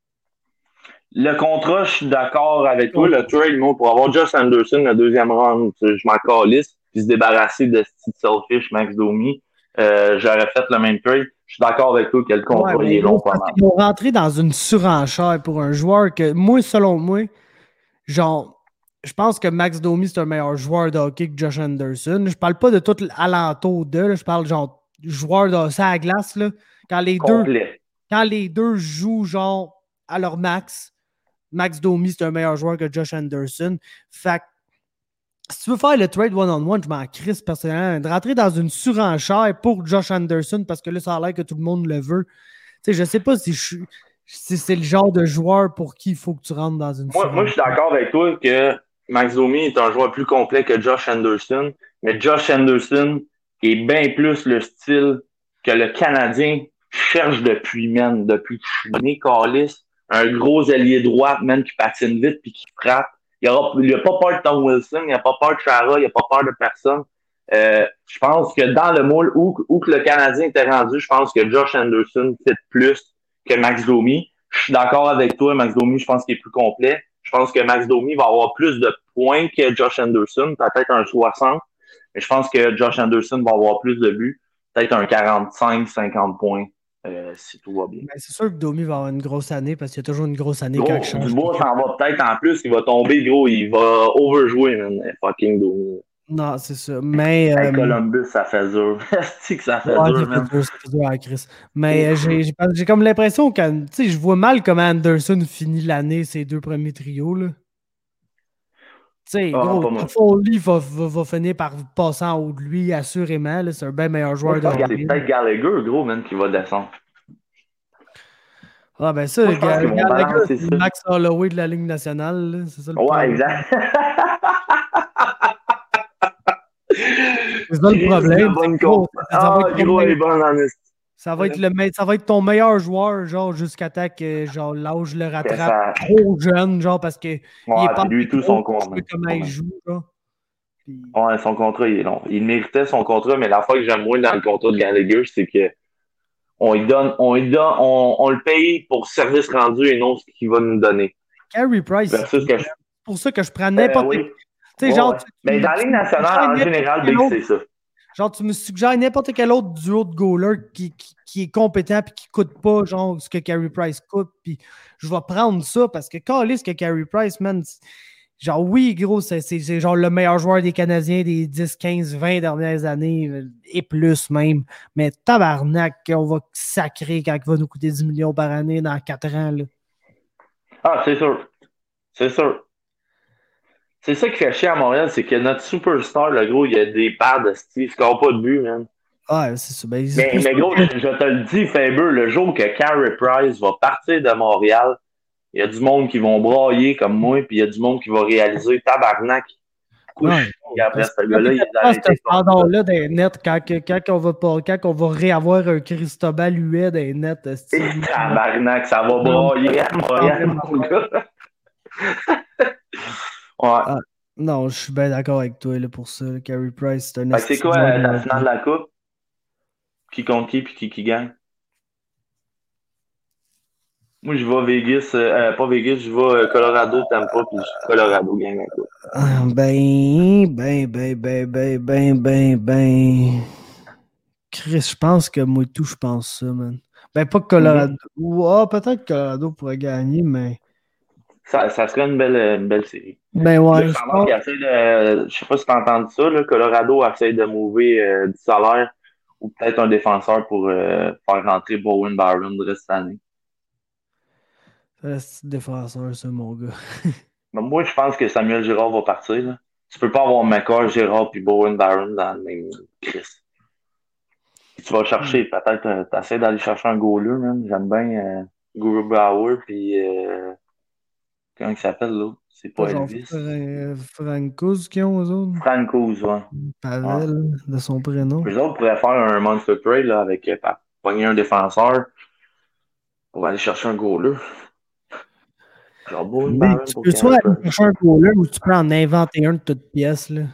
Le contrat, je suis d'accord avec toi. Le trade, moi, pour avoir Josh Anderson, le deuxième round, je m'en calisse, puis se débarrasser de Steve Selfish, Max Domi, euh, j'aurais fait le même trade. Je suis d'accord avec toi que le contrat ouais, il est long pas mal. Ils vont rentrer dans une surenchère pour un joueur que, moi, selon moi, genre, je pense que Max Domi, c'est un meilleur joueur de hockey que Josh Anderson. Je parle pas de tout l'alentour d'eux, là. Je parle genre joueur de ça à glace, là. Quand les Complet. deux quand les deux jouent genre à leur max, Max Domi, c'est un meilleur joueur que Josh Anderson. Fait que si tu veux faire le trade one-on-one, je m'en crisse personnellement. De rentrer dans une surenchère pour Josh Anderson parce que là, ça a l'air que tout le monde le veut. Tu sais, je sais pas si, je, si c'est le genre de joueur pour qui il faut que tu rentres dans une moi, surenchère. Moi, je suis d'accord avec toi que Max Domi est un joueur plus complet que Josh Anderson, mais Josh Anderson est bien plus le style que le Canadien cherche depuis, man, depuis que je suis né, Callis. Un gros allié droit, man, qui patine vite puis qui frappe. Il n'a pas peur de Tom Wilson, il n'a pas peur de Chara, il n'a pas peur de personne. Euh, je pense que dans le moule où, où que le Canadien était rendu, je pense que Josh Anderson fit plus que Max Domi. Je suis d'accord avec toi, Max Domi, je pense qu'il est plus complet. Je pense que Max Domi va avoir plus de points que Josh Anderson, peut-être un soixante, mais je pense que Josh Anderson va avoir plus de buts, peut-être un quarante-cinq cinquante points. Euh, si tout va bien. Ben, c'est sûr que Domi va avoir une grosse année parce qu'il y a toujours une grosse année gros, quand il change. Dubois s'en va peut-être en plus, il va tomber, gros, il va overjouer, man, fucking Domi. Non, c'est ça. Mais. Hey, euh, Columbus, ça fait dur. C'est que ça fait ouais, dur, ça man. fait dur, ça fait dur à Chris. Mais euh, j'ai, j'ai, j'ai comme l'impression que, tu sais, je vois mal comment Anderson finit l'année, ses deux premiers trios, là. Tu sais, ah, gros, Foley va, va, va finir par passer en haut de lui, assurément. Là, c'est un bien meilleur joueur de hockey. C'est peut-être Gallagher, gros, man, qui va descendre. Ah, ben ça, Moi, je pense Ga- qu'ils vont Gallagher, balancer c'est ça. Max Holloway de la Ligue nationale, là. C'est ça le Ouais, problème. exact. C'est ça le Chris problème. de C'est bonne que, gros, comp. ça, ça va Ah, être ton gros, elle est meilleur, bonne en esti. ça va être le me- ça va être ton meilleur joueur, genre, jusqu'à temps que genre, l'âge le Que rattrape ça. trop jeune, genre, parce qu'il Ouais, est pas puis lui, assez tout gros son pour contrat. jouer comme il joue, genre. Puis, Ouais, son contrat, il est long. Il méritait son contrat, mais la fois que j'aime moins dans le contrat de Gallagher, c'est que on lui donne, on lui donne, on, on le paye pour service rendu et non ce qu'il va nous donner. Carey Price, c'est Versus tout. que je. C'est pour ça que je prends Euh, n'importe. oui. Tu sais, Ouais, genre, ouais. tu, Mais tu, dans la tu Ligue me nationale, suggères en n'importe général, quel Big, autre. c'est ça. Genre, tu me suggères n'importe quel autre duo de goaler qui, qui, qui est compétent et qui coûte pas, genre, ce que Carey Price coûte. Puis je vais prendre ça parce que quand ce que Carey Price, man, c'est- genre, oui, gros, c'est, c'est, c'est genre le meilleur joueur des Canadiens des dix, quinze, vingt dernières années euh, et plus même. Mais tabarnak, on va sacrer quand il va nous coûter dix millions par année dans quatre ans, là. Ah, c'est sûr. C'est sûr. C'est ça qui fait chier à Montréal, c'est que notre superstar, le gros, il a des pads, Steve, il score pas de but, man. Ah, c'est ça. Ben, c'est Mais, pour ça mais gros, que... je, je te le dis, Faber, le jour que Carey Price va partir de Montréal, il y a du monde qui vont brailler comme moi, puis il y a du monde qui va réaliser tabarnak. Ouais. Couche, après, ce Quand gars-là, il est tu arrêté. ce standard-là des nets, quand, que- quand, on va pas, quand on va réavoir un Cristobal Huet des nets, Et style. tabarnak, ça va Non, brailler à Montréal, mon gars. Ouais. Ah, non, je suis bien d'accord avec toi là, pour ça. Carey Price, c'est un Fait que c'est esti quoi de joueur euh, de ta hockey. finale de la coupe? Qui contre qui puis qui, qui gagne? Moi, je vais Vegas, euh, euh, pas Vegas, je vais euh, Colorado, Tampa, puis Colorado gagne la coupe. Ah, Ben, ben, ben, ben, ben, ben, ben, ben. Chris, je pense que moi tout, je pense ça, man. Ben, pas que Colorado. Mhm. Ou, ah, peut-être que Colorado pourrait gagner, mais. Ça, ça serait une belle, une belle série. Ben Là, ouais, ça je a l'air pense. qu'il essaie de. Je sais pas si t'as entendu ça, là, Colorado essaie de mouver euh, du salaire ou peut-être un défenseur pour euh, faire rentrer Bowen Byron de cette année. C'est un esti de défenseur, ça, mon gars. Mais moi, je pense que Samuel Girard va partir. Là. Tu peux pas avoir McCarr, Girard puis Bowen Byron dans le même Chris. Tu vas chercher, peut-être, euh, t'essaies d'aller chercher un goaler, même. J'aime bien euh, Guru Bauer, puis euh, comment il s'appelle, l'autre? C'est Pas pas genre Elvis. Fra- Francos qui ont, eux autres. Francouz, ouais. Pavel, Ouais. de son prénom. Eux autres pourraient faire un monster trade, là, avec, euh, pa- pogner un défenseur pour aller chercher un goaler. Genre Bowen Mais Byron tu pour peux soit Carey aller Price. chercher un goaler ou tu peux en inventer un de toute pièce, là.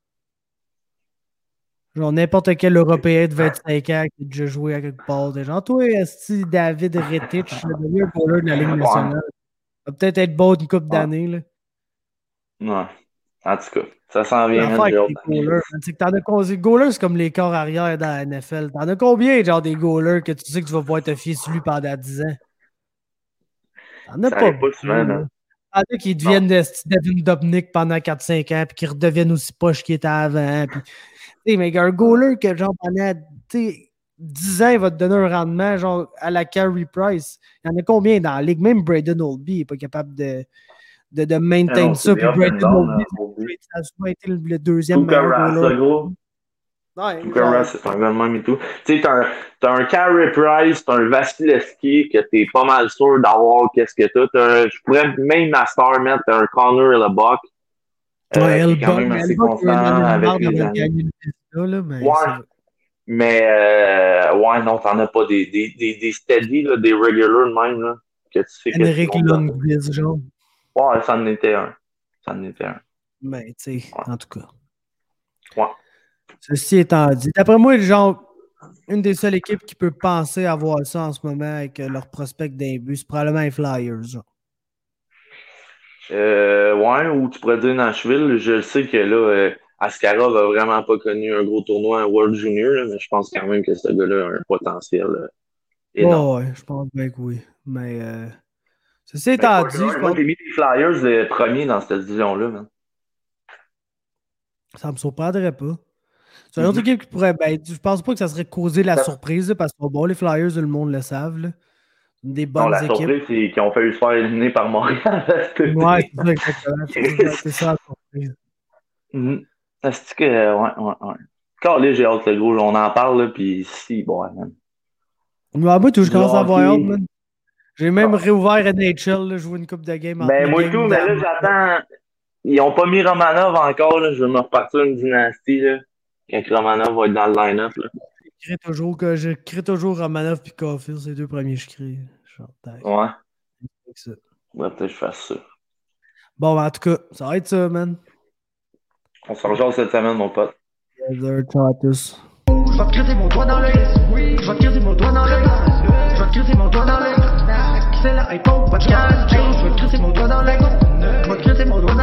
Genre n'importe quel Européen de vingt-cinq ans qui a déjà joué à quelque part. Des gens, toi, si David Rettich, là, devenu un goaler de la Ligue Ouais. nationale, va peut-être être bon une couple Ouais. d'années, là. Ouais. En tout cas, ça s'en vient, man. L'affaire J'ai avec hâte les d'en goalers, Chris. man, c'est que t'en as con- les goalers, c'est comme les corps arrière dans la N F L. T'en as combien, genre, des goalers que tu sais que tu vas pouvoir te fier sur lui pendant dix ans? T'en as Ça pas arrive pas beaucoup, souvent, là. man. T'en as qui Non. deviennent de Devin Dubnik pendant quatre cinq ans, puis qui redeviennent aussi poches qu'ils étaient avant. Puis, tu sais, mais un goaler que, genre, pendant, tu sais, dix ans, il va te donner un rendement, genre, à la Carey Price. Il y en a combien dans la ligue? Même Braden Oldby n'est pas capable de, de, de Ah maintain non, c'est ça. des Puis up and Braden down, Oldby, là, Oldby. ça a souvent été le, le deuxième Tuukka meilleur Rask, goaler. le gros. Ouais, Tuukka genre, Rask, c'est un gars de même et tout. Tu sais, t'as un, t'as un Carey Price, t'as un Vasilevski que t'es pas mal sûr d'avoir qu'est-ce que t'as. T'as un- je pourrais même à Star mettre un Connor Lebock, euh, ouais, qui est quand Hellbuck, même mais assez Hellbuck, il a constant donné une avec marde les avant de années. gagner le Vizina, là, mais Ouais, c'est vrai. mais euh, ouais, non, t'en as pas des, des, des, des steady, là, des regulars de même, là, que tu sais qu'est-ce qu'ils Henrik vont te donner. Lundqvist, genre. Ouais, ça en était un. Ça en était un. Mais, tu sais, Ouais. en tout cas. Ouais. Ceci étant dit, d'après moi, genre, une des seules équipes qui peut penser avoir ça en ce moment avec euh, leur prospect d'un but, c'est probablement les Flyers. Genre. Euh, ouais, ou tu pourrais dire Nashville. Je sais que là, euh, Askarov a vraiment pas connu un gros tournoi à World Junior, là, mais je pense quand même que ce gars-là a un potentiel euh, énorme. Ouais, ouais, je pense bien que oui. Mais, euh, ceci Mais étant pas dit, loin. je Moi, pense j'ai mis les Flyers les premiers dans cette division-là, man. que ça me surprendrait pas. C'est une autre Mhm. équipe qui pourrait. Ben, je pense pas que ça serait causé la Ça- surprise, là, parce que bon, les Flyers, le monde le savent. Là. Des Non, bonnes la équipes. surprise, c'est qu'ils ont failli se faire éliminer par Montréal. Ouais, c'est ça, exactement. C'est ça, c'est ça la surprise. Mhm. C'est que, euh, ouais, ouais, ouais. Calé, j'ai hâte, le gros, on en parle, là, puis si, bon, ouais, man. Moi, moi, tout, je Du commence à avoir hâte, hockey. man. J'ai même réouvert N H L, là, jouer une coupe de game. Ben, moi tout, mais là, j'attends. Ils n'ont pas mis Romanov encore, là. Je vais me repartir une dynastie, là. Quand Romanov va être dans le line-up, là. Je crée toujours, que je crée toujours Romanov et Caulfield, c'est les deux premiers que je crée. Ouais. Ça. Ouais, peut-être que je fasse ça. Bon, ben, en tout cas, ça va être ça, man. On se rejoint cette semaine, mon pote. Ciao à tous. Je vais te crisser mon doigt dans l'œil. Je vais te crisser mon doigt dans l'œil. Je vais te crisser mon doigt dans l'œil. C'est la hypo podcast. Je vais te crisser mon doigt dans l'œil. Je vais te crisser mon doigt dans l'œil.